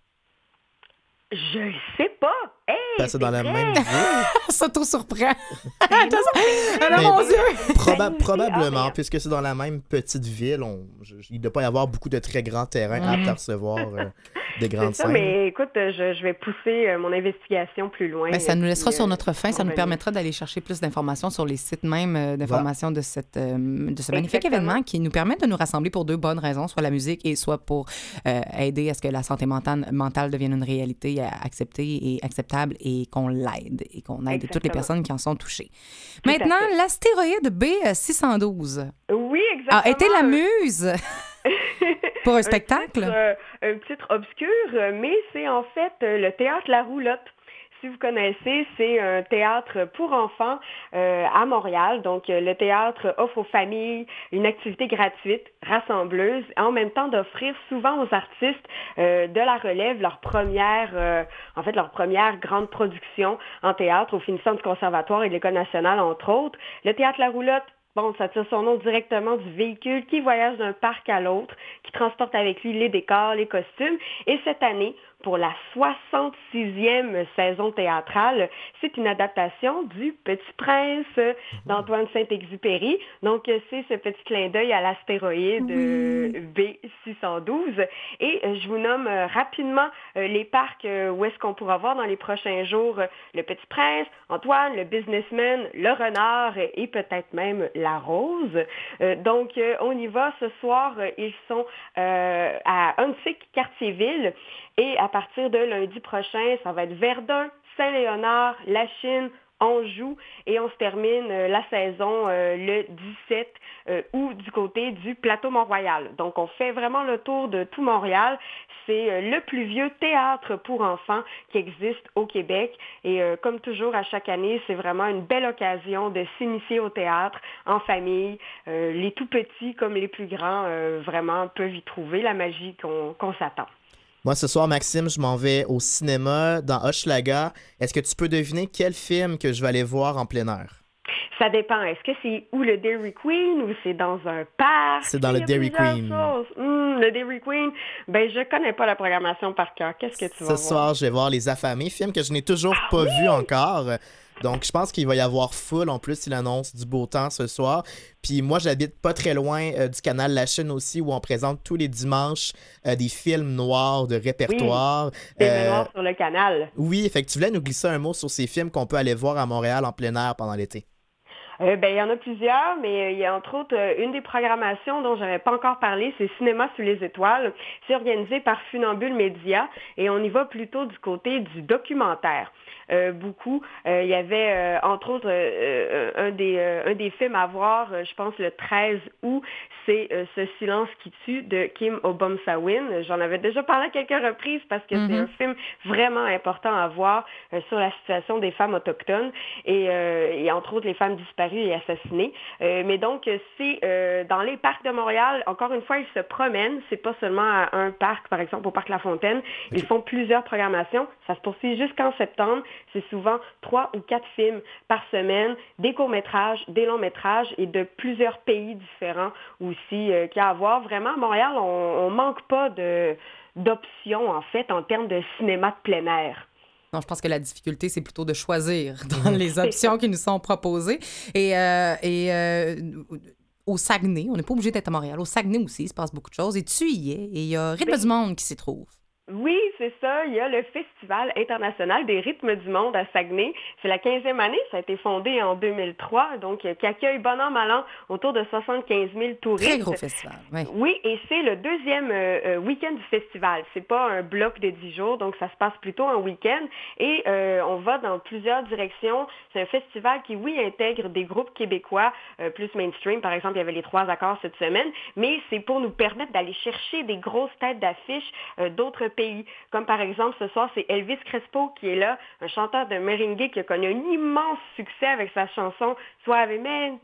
Je ne sais pas. Hey, ben, c'est, c'est dans vrai. La même ville. Ça t'au-surprend. Alors, mon Dieu. Proba- probablement, ah, puisque c'est dans la même petite ville, on, je, il ne doit pas y avoir beaucoup de très grands terrains mmh. aptes à recevoir euh, des grandes c'est ça, scènes. Mais écoute, je, je vais pousser mon investigation plus loin. Ben, ça nous laissera puis, sur notre fin. Ça nous venir. permettra d'aller chercher plus d'informations sur les sites même d'informations voilà. de, cette, euh, de ce magnifique Exactement. événement qui nous permet de nous rassembler pour deux bonnes raisons, soit la musique et soit pour euh, aider à ce que la santé mentale, mentale devienne une réalité acceptée et acceptable et qu'on l'aide et qu'on aide Exactement. Toutes les personnes qui en sont touchées. Tout Maintenant, l'astéroïde B six cent douze oui, exactement. a été la muse pour un spectacle. Un titre, euh, un titre obscur, mais c'est en fait le théâtre La Roulotte. Si vous connaissez, c'est un théâtre pour enfants euh, à Montréal. Donc, euh, le théâtre offre aux familles une activité gratuite, rassembleuse, en même temps d'offrir souvent aux artistes euh, de la relève leur première, euh, en fait, leur première grande production en théâtre au finissant du Conservatoire et de l'École nationale, entre autres. Le théâtre La Roulotte, bon, ça tire son nom directement du véhicule qui voyage d'un parc à l'autre, qui transporte avec lui les décors, les costumes. Et cette année, pour la soixante-sixième saison théâtrale. C'est une adaptation du Petit Prince d'Antoine Saint-Exupéry. Donc, c'est ce petit clin d'œil à l'astéroïde euh, B six cent douze. Et euh, je vous nomme euh, rapidement euh, les parcs euh, où est-ce qu'on pourra voir dans les prochains jours euh, le Petit Prince, Antoine, le Businessman, le Renard et, et peut-être même la Rose. Euh, donc, euh, on y va. Ce soir, euh, ils sont euh, à Huntsic, Cartierville. Et à partir de lundi prochain, ça va être Verdun, Saint-Léonard, La Chine, Anjou, et on se termine euh, la saison euh, le dix-sept euh, août du côté du plateau Mont-Royal. Donc, on fait vraiment le tour de tout Montréal. C'est euh, le plus vieux théâtre pour enfants qui existe au Québec. Et euh, comme toujours, à chaque année, c'est vraiment une belle occasion de s'initier au théâtre en famille. Euh, les tout petits comme les plus grands, euh, vraiment, peuvent y trouver la magie qu'on, qu'on s'attend. Moi, ce soir, Maxime, je m'en vais au cinéma dans Hochelaga. Est-ce que tu peux deviner quel film que je vais aller voir en plein air? Ça dépend. Est-ce que c'est où le Dairy Queen ou c'est dans un parc? C'est dans le Dairy Queen. Mmh, le Dairy Queen. Ben, je connais pas la programmation par cœur. Qu'est-ce que tu vas voir? Ce soir, je vais voir Les Affamés, film que je n'ai toujours ah, pas oui! vu encore. Donc, je pense qu'il va y avoir full. En plus, il annonce du beau temps ce soir. Puis moi, j'habite pas très loin euh, du canal La Chaîne aussi, où on présente tous les dimanches euh, des films noirs de répertoire. Oui, des films euh, noirs sur le canal. Oui, fait que tu voulais nous glisser un mot sur ces films qu'on peut aller voir à Montréal en plein air pendant l'été. Euh, ben, il y en a plusieurs, mais euh, il y a entre autres euh, une des programmations dont j'avais pas encore parlé, c'est Cinéma sous les étoiles. C'est organisé par Funambule Média et on y va plutôt du côté du documentaire. Euh, beaucoup. Euh, il y avait, euh, entre autres, euh, un, des, euh, un des films à voir, euh, je pense, le treize août, c'est euh, Ce silence qui tue de Kim Obomsawin. J'en avais déjà parlé à quelques reprises parce que mm-hmm. c'est un film vraiment important à voir euh, sur la situation des femmes autochtones et, euh, et entre autres, les femmes disparues et assassinées. Euh, mais donc, c'est euh, dans les parcs de Montréal, encore une fois, ils se promènent. C'est pas seulement à un parc, par exemple, au parc La Fontaine. Ils font plusieurs programmations. Ça se poursuit jusqu'en septembre. C'est souvent trois ou quatre films par semaine, des courts-métrages, des longs-métrages et de plusieurs pays différents aussi euh, qu'il y a à voir. Vraiment, à Montréal, on ne manque pas de, d'options, en fait, en termes de cinéma de plein air. Non, je pense que la difficulté, c'est plutôt de choisir dans les options qui nous sont proposées. Et, euh, et euh, au Saguenay, on n'est pas obligé d'être à Montréal. Au Saguenay aussi, il se passe beaucoup de choses. Et tu y es, et il y a Rythme du monde qui s'y trouve. Oui, c'est ça. Il y a le Festival international des rythmes du monde à Saguenay. C'est la quinzième année. Ça a été fondé en deux mille trois, donc qui accueille bon an, mal an autour de soixante-quinze mille touristes. Très gros festival, oui. Oui, et c'est le deuxième euh, week-end du festival. C'est pas un bloc de dix jours, donc ça se passe plutôt un week-end. Et euh, on va dans plusieurs directions. C'est un festival qui, oui, intègre des groupes québécois euh, plus mainstream. Par exemple, il y avait les Trois Accords cette semaine, mais c'est pour nous permettre d'aller chercher des grosses têtes d'affiche euh, d'autres pays. Pays. Comme par exemple, ce soir, c'est Elvis Crespo qui est là, un chanteur de merengue qui a connu un immense succès avec sa chanson Suavemente.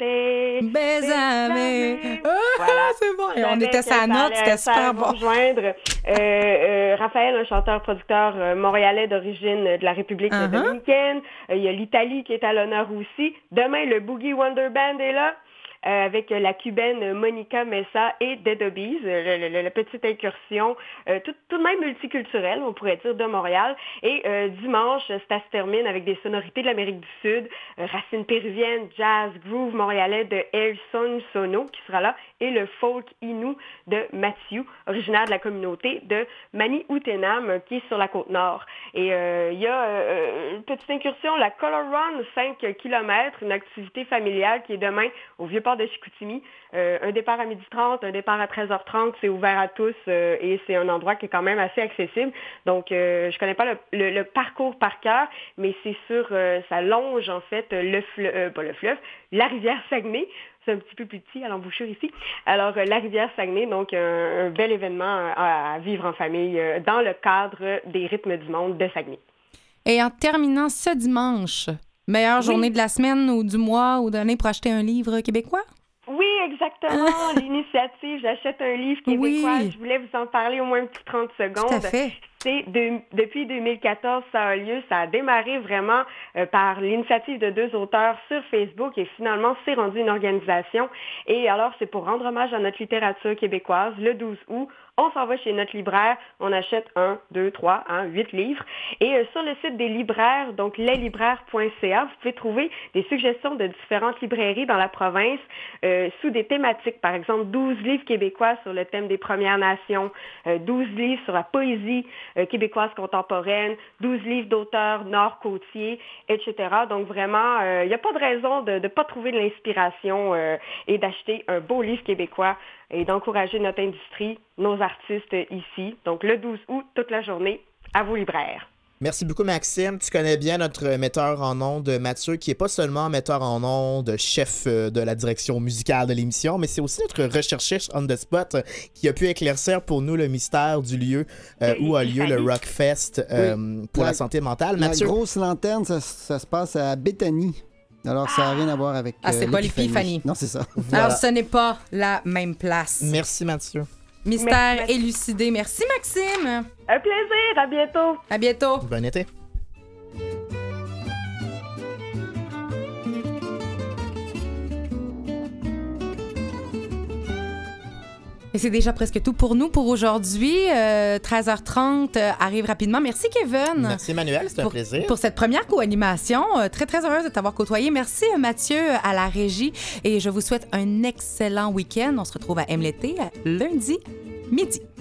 Bésame. Ah, voilà. C'est bon. Et on était sa note, c'était super bon. Rejoindre euh, euh, Raphaël, un chanteur-producteur euh, montréalais d'origine de la République uh-huh. dominicaine. Euh, il y a l'Italie qui est à l'honneur aussi. Demain, le Boogie Wonder Band est là. Euh, avec la cubaine Monica Mesa et Dead Obies, euh, la petite incursion, euh, tout, tout de même multiculturelle, on pourrait dire, de Montréal. Et euh, dimanche, ça se termine avec des sonorités de l'Amérique du Sud, euh, racines péruviennes, jazz, groove montréalais de Elson Sono qui sera là, et le folk inou de Mathieu, originaire de la communauté de Manioutenam, qui est sur la côte nord. Et euh, il y a euh, une petite incursion, la Color Run, cinq kilomètres, une activité familiale qui est demain au Vieux-Port de Chicoutimi. Euh, un départ à midi trente, un départ à treize heures trente, c'est ouvert à tous euh, et c'est un endroit qui est quand même assez accessible. Donc, euh, je connais pas le, le, le parcours par cœur, mais c'est sur, euh, ça longe en fait le fleuve, euh, pas le fleuve, la rivière Saguenay. C'est un petit peu plus petit à l'embouchure ici. Alors, euh, la rivière Saguenay, donc un, un bel événement à, à vivre en famille euh, dans le cadre des rythmes du monde de Saguenay. Et en terminant ce dimanche, meilleure oui. journée de la semaine ou du mois ou de l'année pour acheter un livre québécois? Oui, exactement. L'initiative J'achète un livre québécois. Oui. Je voulais vous en parler au moins un petit trente secondes. Tout à fait. C'est de, depuis deux mille quatorze, ça a lieu. Ça a démarré vraiment euh, par l'initiative de deux auteurs sur Facebook et finalement, c'est rendu une organisation. Et alors, c'est pour rendre hommage à notre littérature québécoise. Le douze août, On s'en va chez notre libraire, on achète un, deux, trois, hein, huit livres. Et euh, sur le site des libraires, donc les libraires point c a, vous pouvez trouver des suggestions de différentes librairies dans la province euh, sous des thématiques. Par exemple, douze livres québécois sur le thème des Premières Nations, euh, douze livres sur la poésie euh, québécoise contemporaine, douze livres d'auteurs nord-côtiers, et cetera. Donc vraiment, il euh, n'y a pas de raison de ne pas trouver de l'inspiration euh, et d'acheter un beau livre québécois et d'encourager notre industrie, nos artistes ici. Donc le douze août, toute la journée, à vos libraires. Merci beaucoup, Maxime. Tu connais bien notre metteur en ondes, Mathieu, qui n'est pas seulement metteur en ondes, chef de la direction musicale de l'émission, mais c'est aussi notre recherchiste on the spot qui a pu éclaircir pour nous le mystère du lieu euh, où a lieu le Rockfest euh, oui. pour la, la santé mentale. La Mathieu? grosse lanterne, ça, ça se passe à Béthanie. Alors, ça n'a rien à voir avec Ah, c'est euh, pas l'Épiphanie. l'Épiphanie. Non, c'est ça. Alors, ce n'est pas la même place. Merci, Mathieu. Mystère Merci. élucidé. Merci, Maxime. Un plaisir, à bientôt. À bientôt. Bon été. Et c'est déjà presque tout pour nous pour aujourd'hui. Euh, treize heures trente euh, arrive rapidement. Merci, Kevin. Merci, Emmanuel. C'était un pour, plaisir. Pour cette première co-animation. Euh, très, très heureuse de t'avoir côtoyé. Merci, euh, Mathieu, à la régie. Et je vous souhaite un excellent week-end. On se retrouve à M l'été lundi midi.